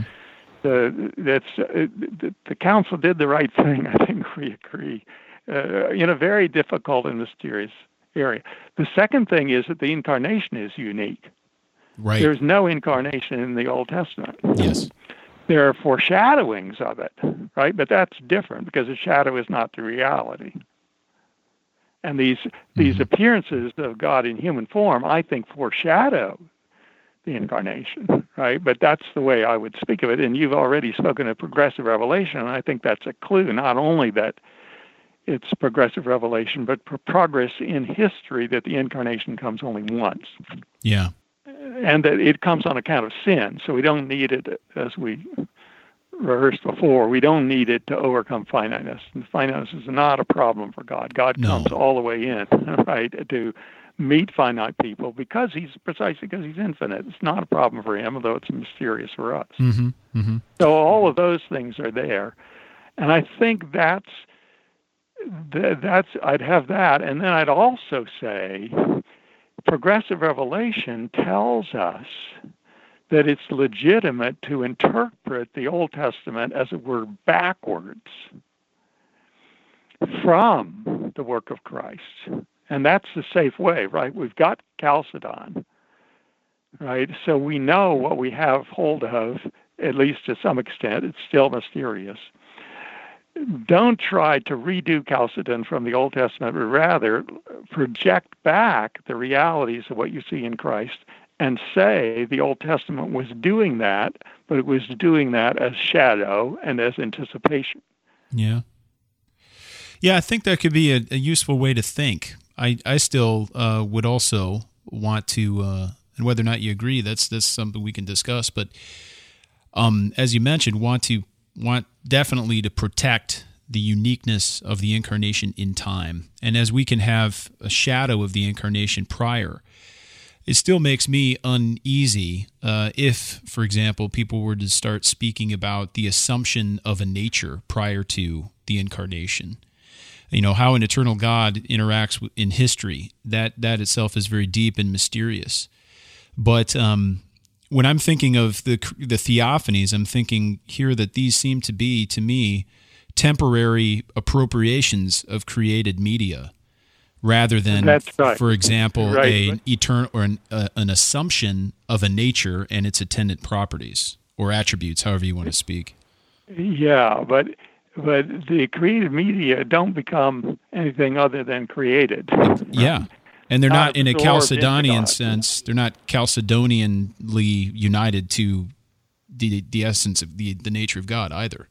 The council did the right thing. I think we agree. In a very difficult and mysterious area. The second thing is that the incarnation is unique. Right. There's no incarnation in the Old Testament. Yes. There are foreshadowings of it, right? But that's different because the shadow is not the reality. And these appearances of God in human form, I think, foreshadow the incarnation, right? But that's the way I would speak of it. And you've already spoken of progressive revelation, and I think that's a clue, not only that it's progressive revelation, but progress in history, that the incarnation comes only once. Yeah. And that it comes on account of sin, so we don't need it, as we rehearsed before, we don't need it to overcome finiteness. And finiteness is not a problem for God. God comes all the way in, right, to meet finite people precisely because he's infinite. It's not a problem for him, although it's mysterious for us. Mm-hmm. Mm-hmm. So all of those things are there. And I think that's I'd have that. And then I'd also say progressive revelation tells us that it's legitimate to interpret the Old Testament, as it were, backwards from the work of Christ. And that's the safe way, right? We've got Chalcedon, right? So we know what we have hold of, at least to some extent. It's still mysterious. Don't try to redo Chalcedon from the Old Testament, but rather project back the realities of what you see in Christ and say the Old Testament was doing that, but it was doing that as shadow and as anticipation. Yeah. Yeah, I think that could be a useful way to think. I still would also want to, and whether or not you agree, that's something we can discuss, but as you mentioned, want definitely to protect the uniqueness of the incarnation in time. And as we can have a shadow of the incarnation prior, it still makes me uneasy if, for example, people were to start speaking about the assumption of a nature prior to the incarnation. How an eternal God interacts in history, that itself is very deep and mysterious. But when I'm thinking of the theophanies, I'm thinking here that these seem to be, to me, temporary appropriations of created media, rather than, for example, an eternal or an assumption of a nature and its attendant properties or attributes, however you want to speak. Yeah, but the created media don't become anything other than created. Yeah. And they're not in a Chalcedonian sense. They're not Chalcedonianly united to the essence of the nature of God either.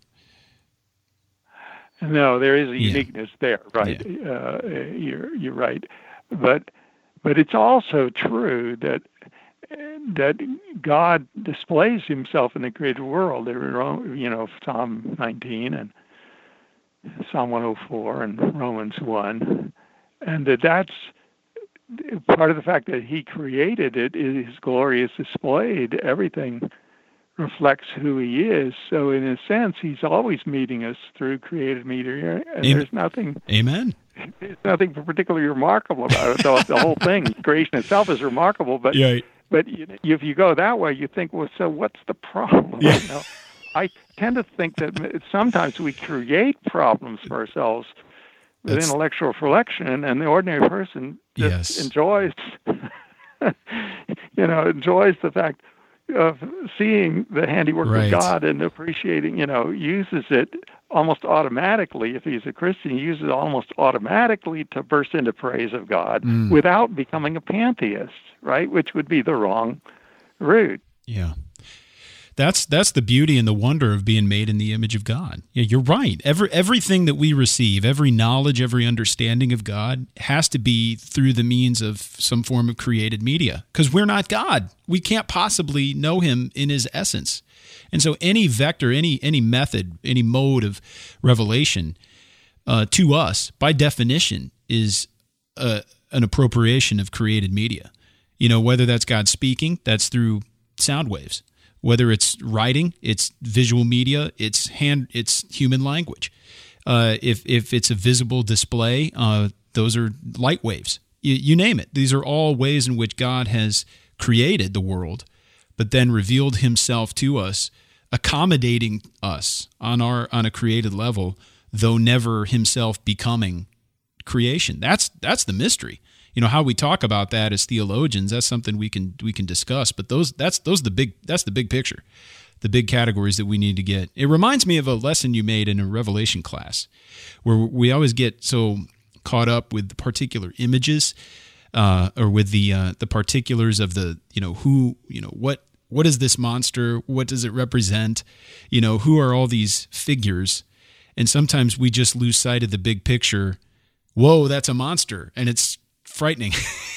No, there is a uniqueness there, right? Yeah. You're right, but it's also true that God displays Himself in the created world. Psalm 19 and Psalm 104 and Romans 1, and that's part of the fact that He created it. His glory is displayed. Everything reflects who He is. So in a sense, He's always meeting us through created media, and there's nothing. Amen. There's nothing particularly remarkable about it. The whole thing, creation itself, is remarkable. But if you go that way, you think, well, so what's the problem? Yeah. I tend to think that sometimes we create problems for ourselves with intellectual reflection, and the ordinary person just enjoys, enjoys the fact of seeing the handiwork of God and appreciating, uses it almost automatically. If he's a Christian, he uses it almost automatically to burst into praise of God without becoming a pantheist, right? Which would be the wrong route. Yeah. That's the beauty and the wonder of being made in the image of God. Yeah, you're right. Everything that we receive, every knowledge, every understanding of God has to be through the means of some form of created media, because we're not God. We can't possibly know Him in His essence. And so any vector, any method, any mode of revelation to us, by definition, is an appropriation of created media. Whether that's God speaking, that's through sound waves. Whether it's writing, it's visual media, it's human language. If it's a visible display, those are light waves. You name it. These are all ways in which God has created the world, but then revealed Himself to us, accommodating us on a created level, though never Himself becoming creation. That's the mystery. How we talk about that as theologians, that's something we can discuss, but that's the big picture, the big categories that we need to get. It reminds me of a lesson you made in a Revelation class, where we always get so caught up with the particular images, or with the particulars of the what is this monster? What does it represent? Who are all these figures? And sometimes we just lose sight of the big picture. Whoa, that's a monster, and it's frightening.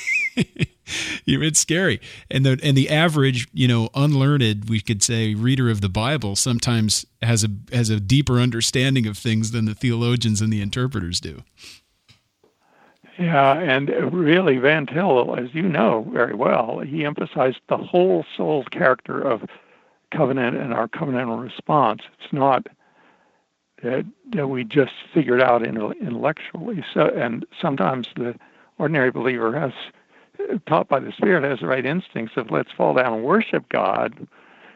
It's scary. And the average, unlearned, we could say, reader of the Bible sometimes has a deeper understanding of things than the theologians and the interpreters do. Yeah, and really Van Til, as you know very well, he emphasized the whole soul character of covenant and our covenantal response. It's not that we just figured out intellectually. So, and sometimes the ordinary believer has, taught by the Spirit, has the right instincts of let's fall down and worship God.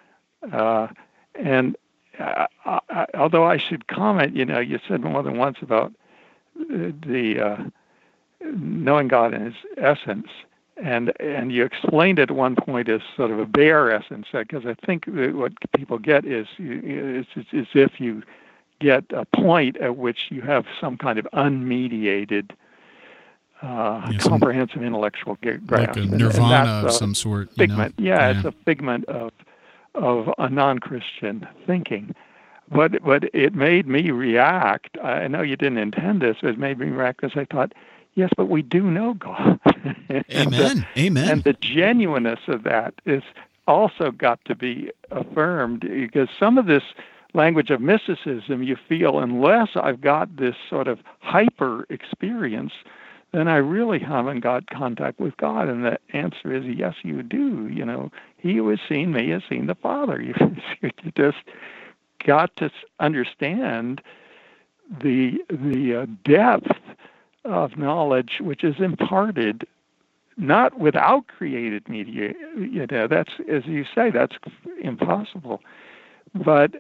Although I should comment, you said more than once about the knowing God in His essence, and you explained it at one point as sort of a bare essence, because I think that what people get is if you get a point at which you have some kind of unmediated comprehensive intellectual grasp, like a nirvana of some sort. Figment, it's a figment of a non-Christian thinking. But it made me react. I know you didn't intend this, but it made me react because I thought, yes, but we do know God. Amen. Amen. And the genuineness of that is also got to be affirmed, because some of this language of mysticism you feel, unless I've got this sort of hyper experience, then I really haven't got contact with God. And the answer is, yes, you do. He who has seen me has seen the Father. You just got to understand the depth of knowledge which is imparted, not without created media. That's, as you say, that's impossible. But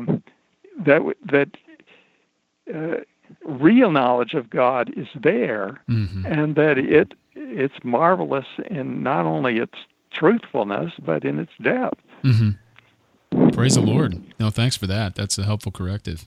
real knowledge of God is there, and that it's marvelous in not only its truthfulness, but in its depth. Praise the Lord. No, thanks for that. That's a helpful corrective.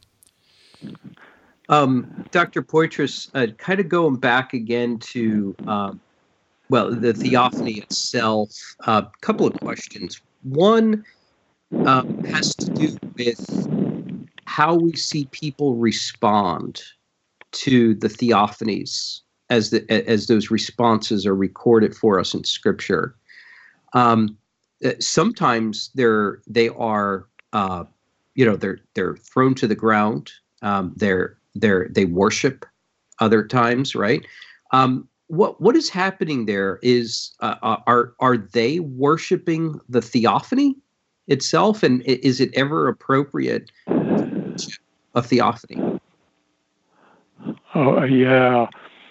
Dr. Poitras, kind of going back again to, the theophany itself, a couple of questions. One, has to do with how we see people respond to the theophanies as those responses are recorded for us in Scripture. Sometimes they are they're thrown to the ground. They worship. Other times, right? What is happening there is are they worshiping the theophany itself, and is it ever appropriate to a theophany? Oh yeah,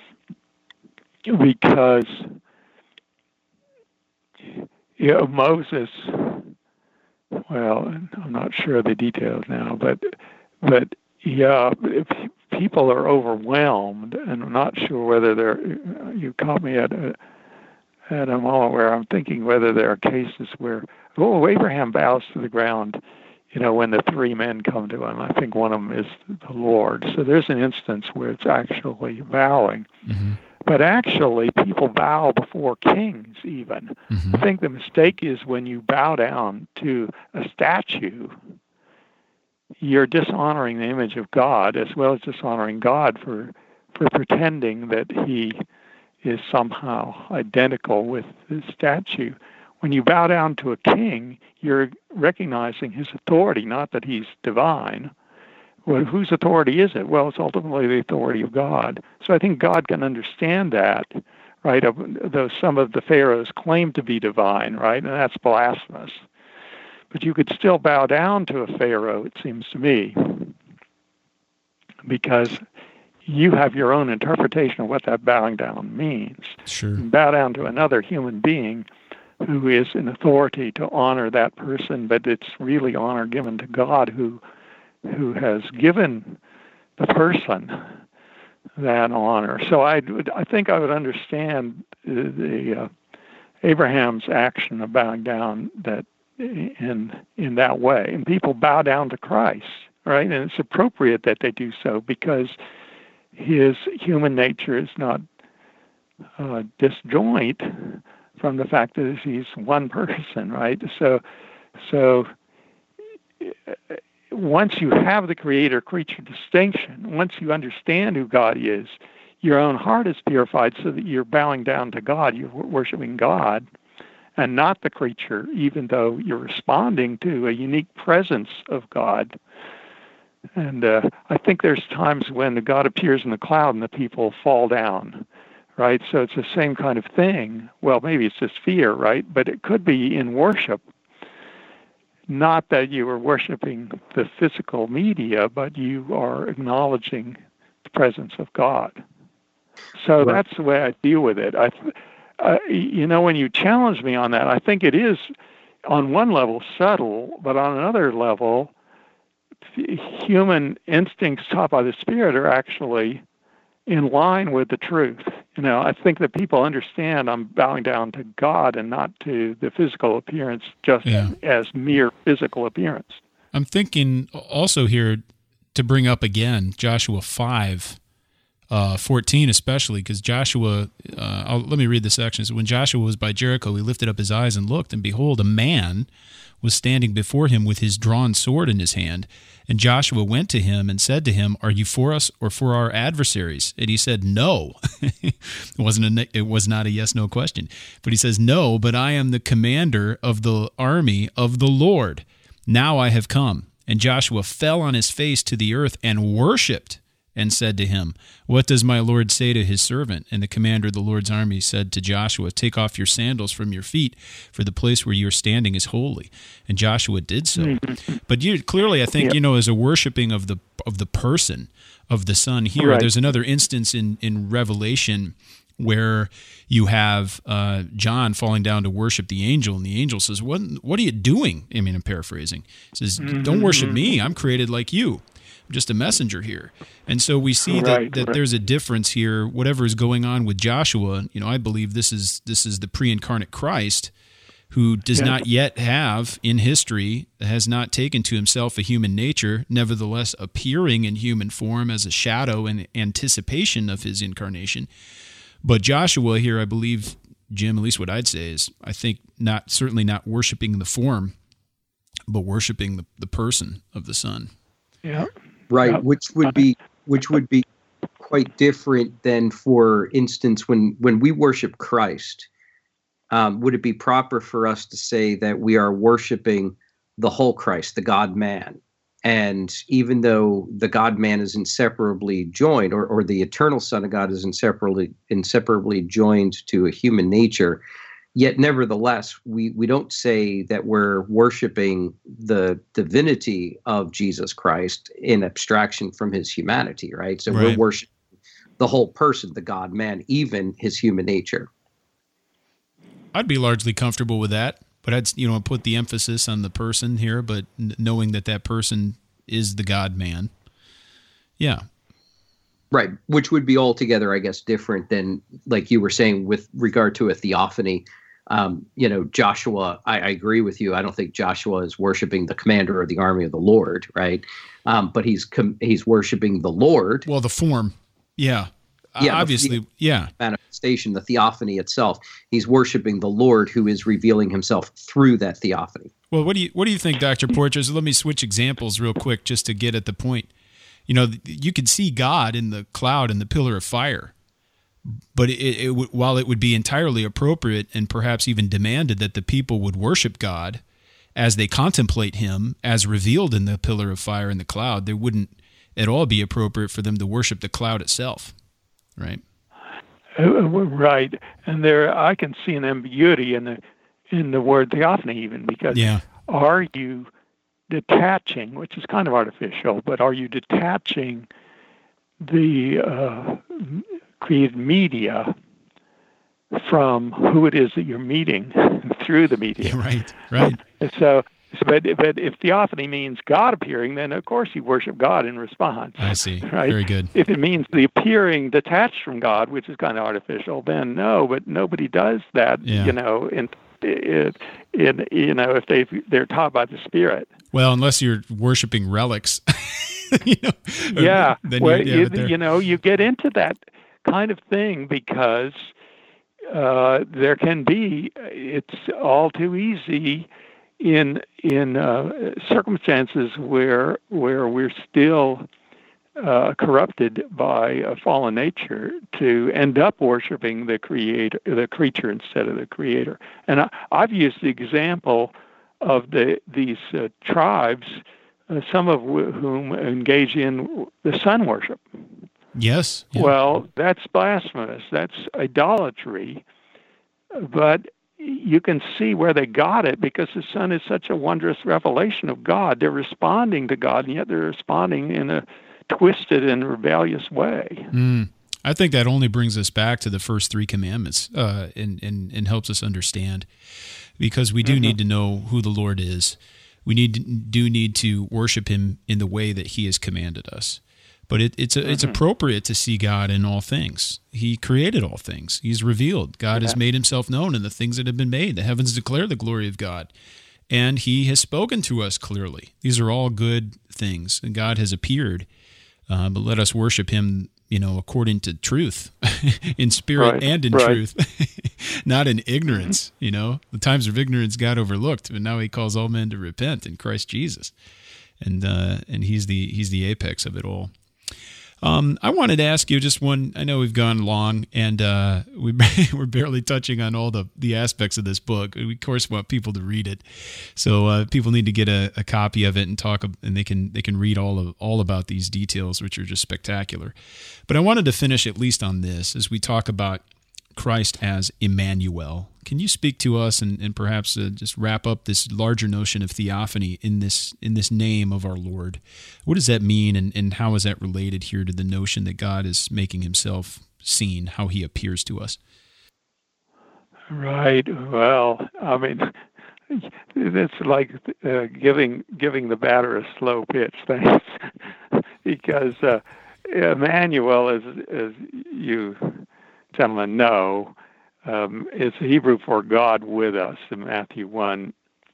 because Moses. Well, I'm not sure of the details now, but yeah, if people are overwhelmed, and I'm not sure whether they're. You caught me at a moment where I'm thinking whether there are cases where Abraham bows to the ground, when the three men come to him. I think one of them is the Lord. So there's an instance where it's actually bowing. Mm-hmm. But actually, people bow before kings even. Mm-hmm. I think the mistake is when you bow down to a statue, you're dishonoring the image of God as well as dishonoring God for pretending that he is somehow identical with the statue. When you bow down to a king, you're recognizing his authority, not that he's divine. Well, whose authority is it? Well, it's ultimately the authority of God. So I think God can understand that, right? Though some of the pharaohs claim to be divine, right? And that's blasphemous. But you could still bow down to a pharaoh, it seems to me, because you have your own interpretation of what that bowing down means. Sure. You bow down to another human being who is in authority to honor that person, but it's really honor given to God who has given the person that honor. So I think I would understand the Abraham's action of bowing down that in that way. And people bow down to Christ, right? And it's appropriate that they do so because his human nature is not disjoint from the fact that he's one person, right? So once you have the creator-creature distinction, once you understand who God is, your own heart is purified so that you're bowing down to God, you're worshiping God, and not the creature, even though you're responding to a unique presence of God. And I think there's times when God appears in the cloud and the people fall down, right? So it's the same kind of thing. Well, maybe it's just fear, right? But it could be in worship. Not that you are worshiping the physical media, but you are acknowledging the presence of God. So right. That's the way I deal with it. When you challenge me on that, I think it is, on one level, subtle, but on another level, human instincts taught by the Spirit are actually in line with the truth. I think that people understand I'm bowing down to God and not to the physical appearance just as mere physical appearance. I'm thinking also here to bring up again Joshua 5:14 especially, because Joshua, let me read the section. It says, when Joshua was by Jericho, he lifted up his eyes and looked, and behold, a man was standing before him with his drawn sword in his hand. And Joshua went to him and said to him, are you for us or for our adversaries? And he said, no. It was not a yes-no question. But he says, no, but I am the commander of the army of the Lord. Now I have come. And Joshua fell on his face to the earth and worshipped, and said to him, what does my Lord say to his servant? And the commander of the Lord's army said to Joshua, take off your sandals from your feet, for the place where you are standing is holy. And Joshua did so. But clearly, I think, as a worshiping of the person, of the Son here, right. There's another instance in Revelation where you have John falling down to worship the angel, and the angel says, what are you doing? I mean, I'm paraphrasing. He says, don't worship me. I'm created like you. I'm just a messenger here. And so we see that there's a difference here. Whatever is going on with Joshua, I believe this is the pre-incarnate Christ who does not yet have, in history, has not taken to himself a human nature, nevertheless appearing in human form as a shadow and anticipation of his incarnation. But Joshua here, I believe, Jim, at least what I'd say is, I think certainly not worshiping the form but worshiping the person of the Son. Yeah. Right, Yeah. which would be quite different than, for instance, when we worship Christ. Would it be proper for us to say that we are worshiping the whole Christ, the God-man? And even though the God-man is inseparably joined, or the eternal Son of God is inseparably joined to a human nature, yet nevertheless, we don't say that we're worshiping the divinity of Jesus Christ in abstraction from his humanity, right? So Right. we're worshiping the whole person, the God-man, even his human nature. I'd be largely comfortable with that, but I'd put the emphasis on the person here, but knowing that person is the God-man. Yeah. Right, which would be altogether, I guess, different than, like you were saying, with regard to a theophany. Joshua, I agree with you. I don't think Joshua is worshiping the commander of the army of the Lord, right? But he's worshiping the Lord. Well, the form, yeah. Obviously, yeah. Manifestation, the theophany itself. He's worshiping the Lord, who is revealing himself through that theophany. Well, what do you think, Dr. Porches? Let me switch examples real quick just to get at the point. You could see God in the cloud and the pillar of fire, but while it would be entirely appropriate and perhaps even demanded that the people would worship God as they contemplate him as revealed in the pillar of fire and the cloud, there wouldn't at all be appropriate for them to worship the cloud itself. Right. Right, and there I can see an ambiguity in the word theophany, even, because are you detaching, which is kind of artificial, but are you detaching the created media from who it is that you're meeting through the media? Right. So, but if theophany means God appearing, then of course you worship God in response. I see. Right? Very good. If it means the appearing detached from God, which is kind of artificial, then no. But nobody does that. Yeah. If they're taught by the Spirit. Well, unless you're worshiping relics. Yeah. Then you get into that kind of thing because there can be. It's all too easy in circumstances where we're still corrupted by a fallen nature to end up worshiping the creature instead of the Creator. And I've used the example of these tribes, some of whom engage in the sun worship. Yes. Yeah. Well, that's blasphemous. That's idolatry. But you can see where they got it, because the sun is such a wondrous revelation of God. They're responding to God, and yet they're responding in a twisted and rebellious way. I think that only brings us back to the first three commandments and helps us understand, because we do need to know who the Lord is. We do need to worship him in the way that he has commanded us. But it's appropriate to see God in all things. He created all things. He's revealed. God has made himself known in the things that have been made. The heavens declare the glory of God. And he has spoken to us clearly. These are all good things. And God has appeared. But let us worship him, according to truth, in spirit and in truth, not in ignorance. The times of ignorance God overlooked, but now he calls all men to repent in Christ Jesus. And he's the apex of it all. I wanted to ask you just one. I know we've gone long, and we're barely touching on all the aspects of this book. We, of course, want people to read it, so people need to get a copy of it and talk, and they can read all about these details, which are just spectacular. But I wanted to finish at least on this as we talk about Christ as Emmanuel. Can you speak to us and perhaps just wrap up this larger notion of theophany in this name of our Lord? What does that mean, and how is that related here to the notion that God is making himself seen, how he appears to us? Right. Well, I mean, it's like giving the batter a slow pitch. Thanks, because Emmanuel, as you gentlemen know, it's Hebrew for God with us. And Matthew 1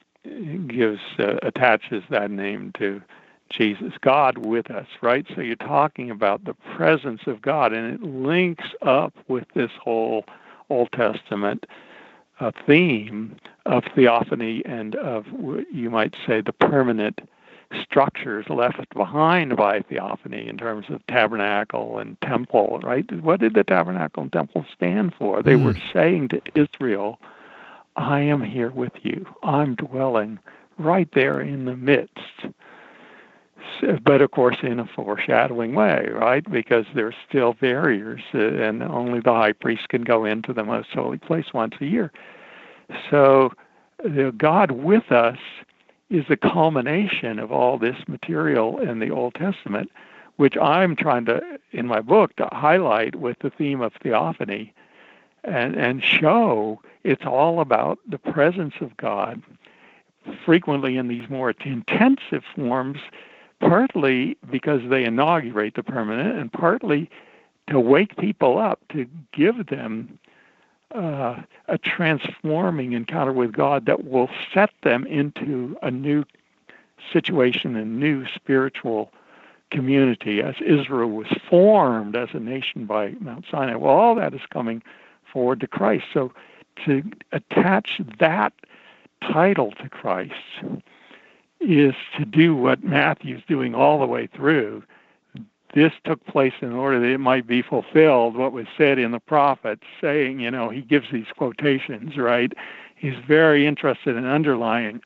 attaches that name to Jesus, God with us, right? So you're talking about the presence of God, and it links up with this whole Old Testament a theme of theophany and of, you might say, the permanent structures left behind by theophany in terms of tabernacle and temple, right? What did the tabernacle and temple stand for? They were saying to Israel, I am here with you. I'm dwelling right there in the midst. But of course, in a foreshadowing way, right? Because there's still barriers, and only the high priest can go into the most holy place once a year. So the God with us is the culmination of all this material in the Old Testament, which I'm trying to, in my book, to highlight with the theme of theophany and show it's all about the presence of God, frequently in these more intensive forms, partly because they inaugurate the permanent, and partly to wake people up, to give them a transforming encounter with God that will set them into a new situation, a new spiritual community, as Israel was formed as a nation by Mount Sinai. Well, all that is coming forward to Christ. So to attach that title to Christ is to do what Matthew's doing all the way through. This took place in order that it might be fulfilled, what was said in the prophets, saying, he gives these quotations, right? He's very interested in underlining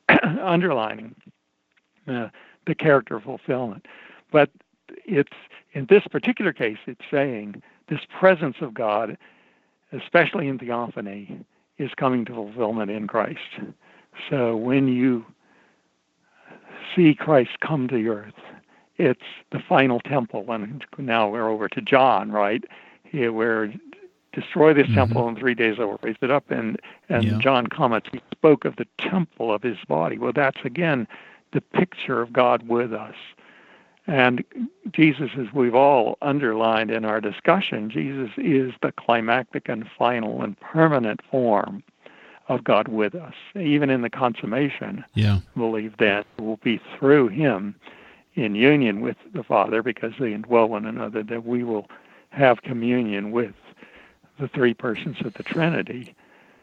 the character fulfillment. But it's, in this particular case, it's saying this presence of God, especially in theophany, is coming to fulfillment in Christ. So when you see Christ come to earth, it's the final temple, and now we're over to John, right? Here, where destroy this temple in 3 days, I will raise it up. And John comments, he spoke of the temple of his body. Well, that's again the picture of God with us. And Jesus, as we've all underlined in our discussion, Jesus is the climactic and final and permanent form of God with us. Even in the consummation, I believe that it will be through him, in union with the Father, because they indwell one another, that we will have communion with the three persons of the Trinity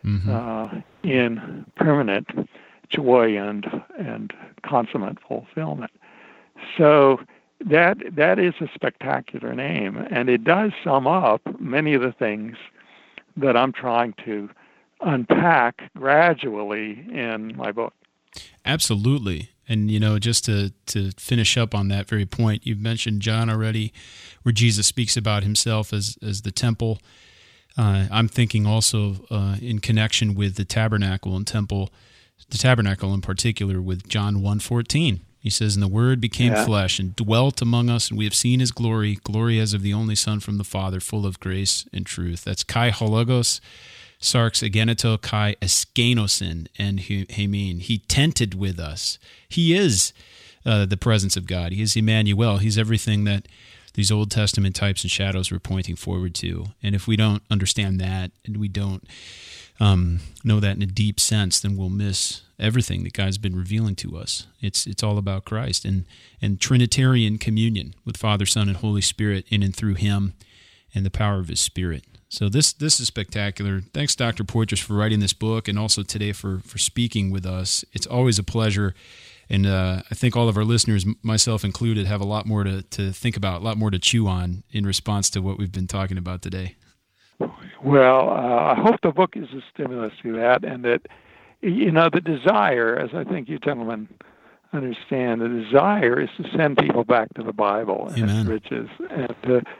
in permanent joy and consummate fulfillment. So that is a spectacular name, and it does sum up many of the things that I'm trying to unpack gradually in my book. Absolutely. And, just to finish up on that very point, you've mentioned John already, where Jesus speaks about himself as the temple. I'm thinking also in connection with the tabernacle and temple, the tabernacle in particular, with John 1:14. He says, "And the Word became flesh and dwelt among us, and we have seen his glory, glory as of the only Son from the Father, full of grace and truth." That's Kai Hologos, Sarx ageneto kai eskenosin and hemin. He tented with us. He is the presence of God. He is Emmanuel. He's everything that these Old Testament types and shadows were pointing forward to. And if we don't understand that, and we don't know that in a deep sense, then we'll miss everything that God's been revealing to us. It's all about Christ and Trinitarian communion with Father, Son, and Holy Spirit in and through him and the power of his Spirit. So this is spectacular. Thanks, Dr. Poitras, for writing this book, and also today for speaking with us. It's always a pleasure, and I think all of our listeners, myself included, have a lot more to think about, a lot more to chew on in response to what we've been talking about today. Well, I hope the book is a stimulus to that, and that, the desire, as I think you gentlemen understand, the desire is to send people back to the Bible and its riches, and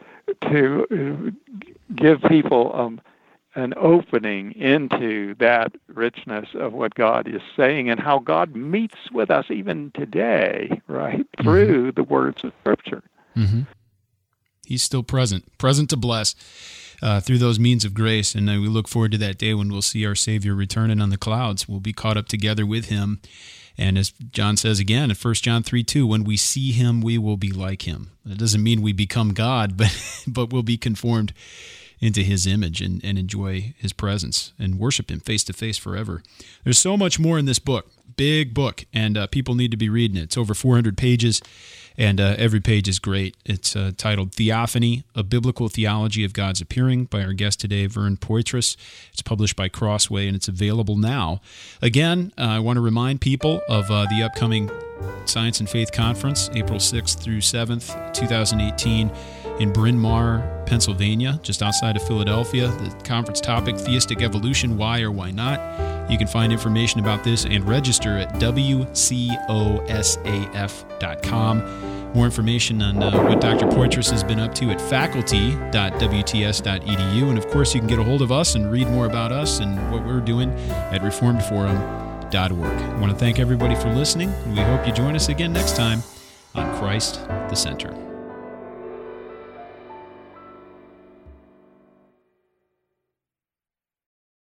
to give people an opening into that richness of what God is saying and how God meets with us even today, right, through the words of Scripture. He's still present to bless through those means of grace, and we look forward to that day when we'll see our Savior returning on the clouds. We'll be caught up together with him. And as John says again in 1 John 3:2, when we see him, we will be like him. That doesn't mean we become God, but we'll be conformed into his image and enjoy his presence and worship him face to face forever. There's so much more in this book, big book, and people need to be reading it. It's over 400 pages, And every page is great. It's titled Theophany, A Biblical Theology of God's Appearing by our guest today, Vern Poitras. It's published by Crossway, and it's available now. Again, I want to remind people of the upcoming Science and Faith Conference, April 6th through 7th, 2018, in Bryn Mawr, Pennsylvania, just outside of Philadelphia. The conference topic, Theistic Evolution, Why or Why Not? You can find information about this and register at wcosaf.com. More information on what Dr. Poitras has been up to at faculty.wts.edu. And, of course, you can get a hold of us and read more about us and what we're doing at reformedforum.org. I want to thank everybody for listening, and we hope you join us again next time on Christ the Center.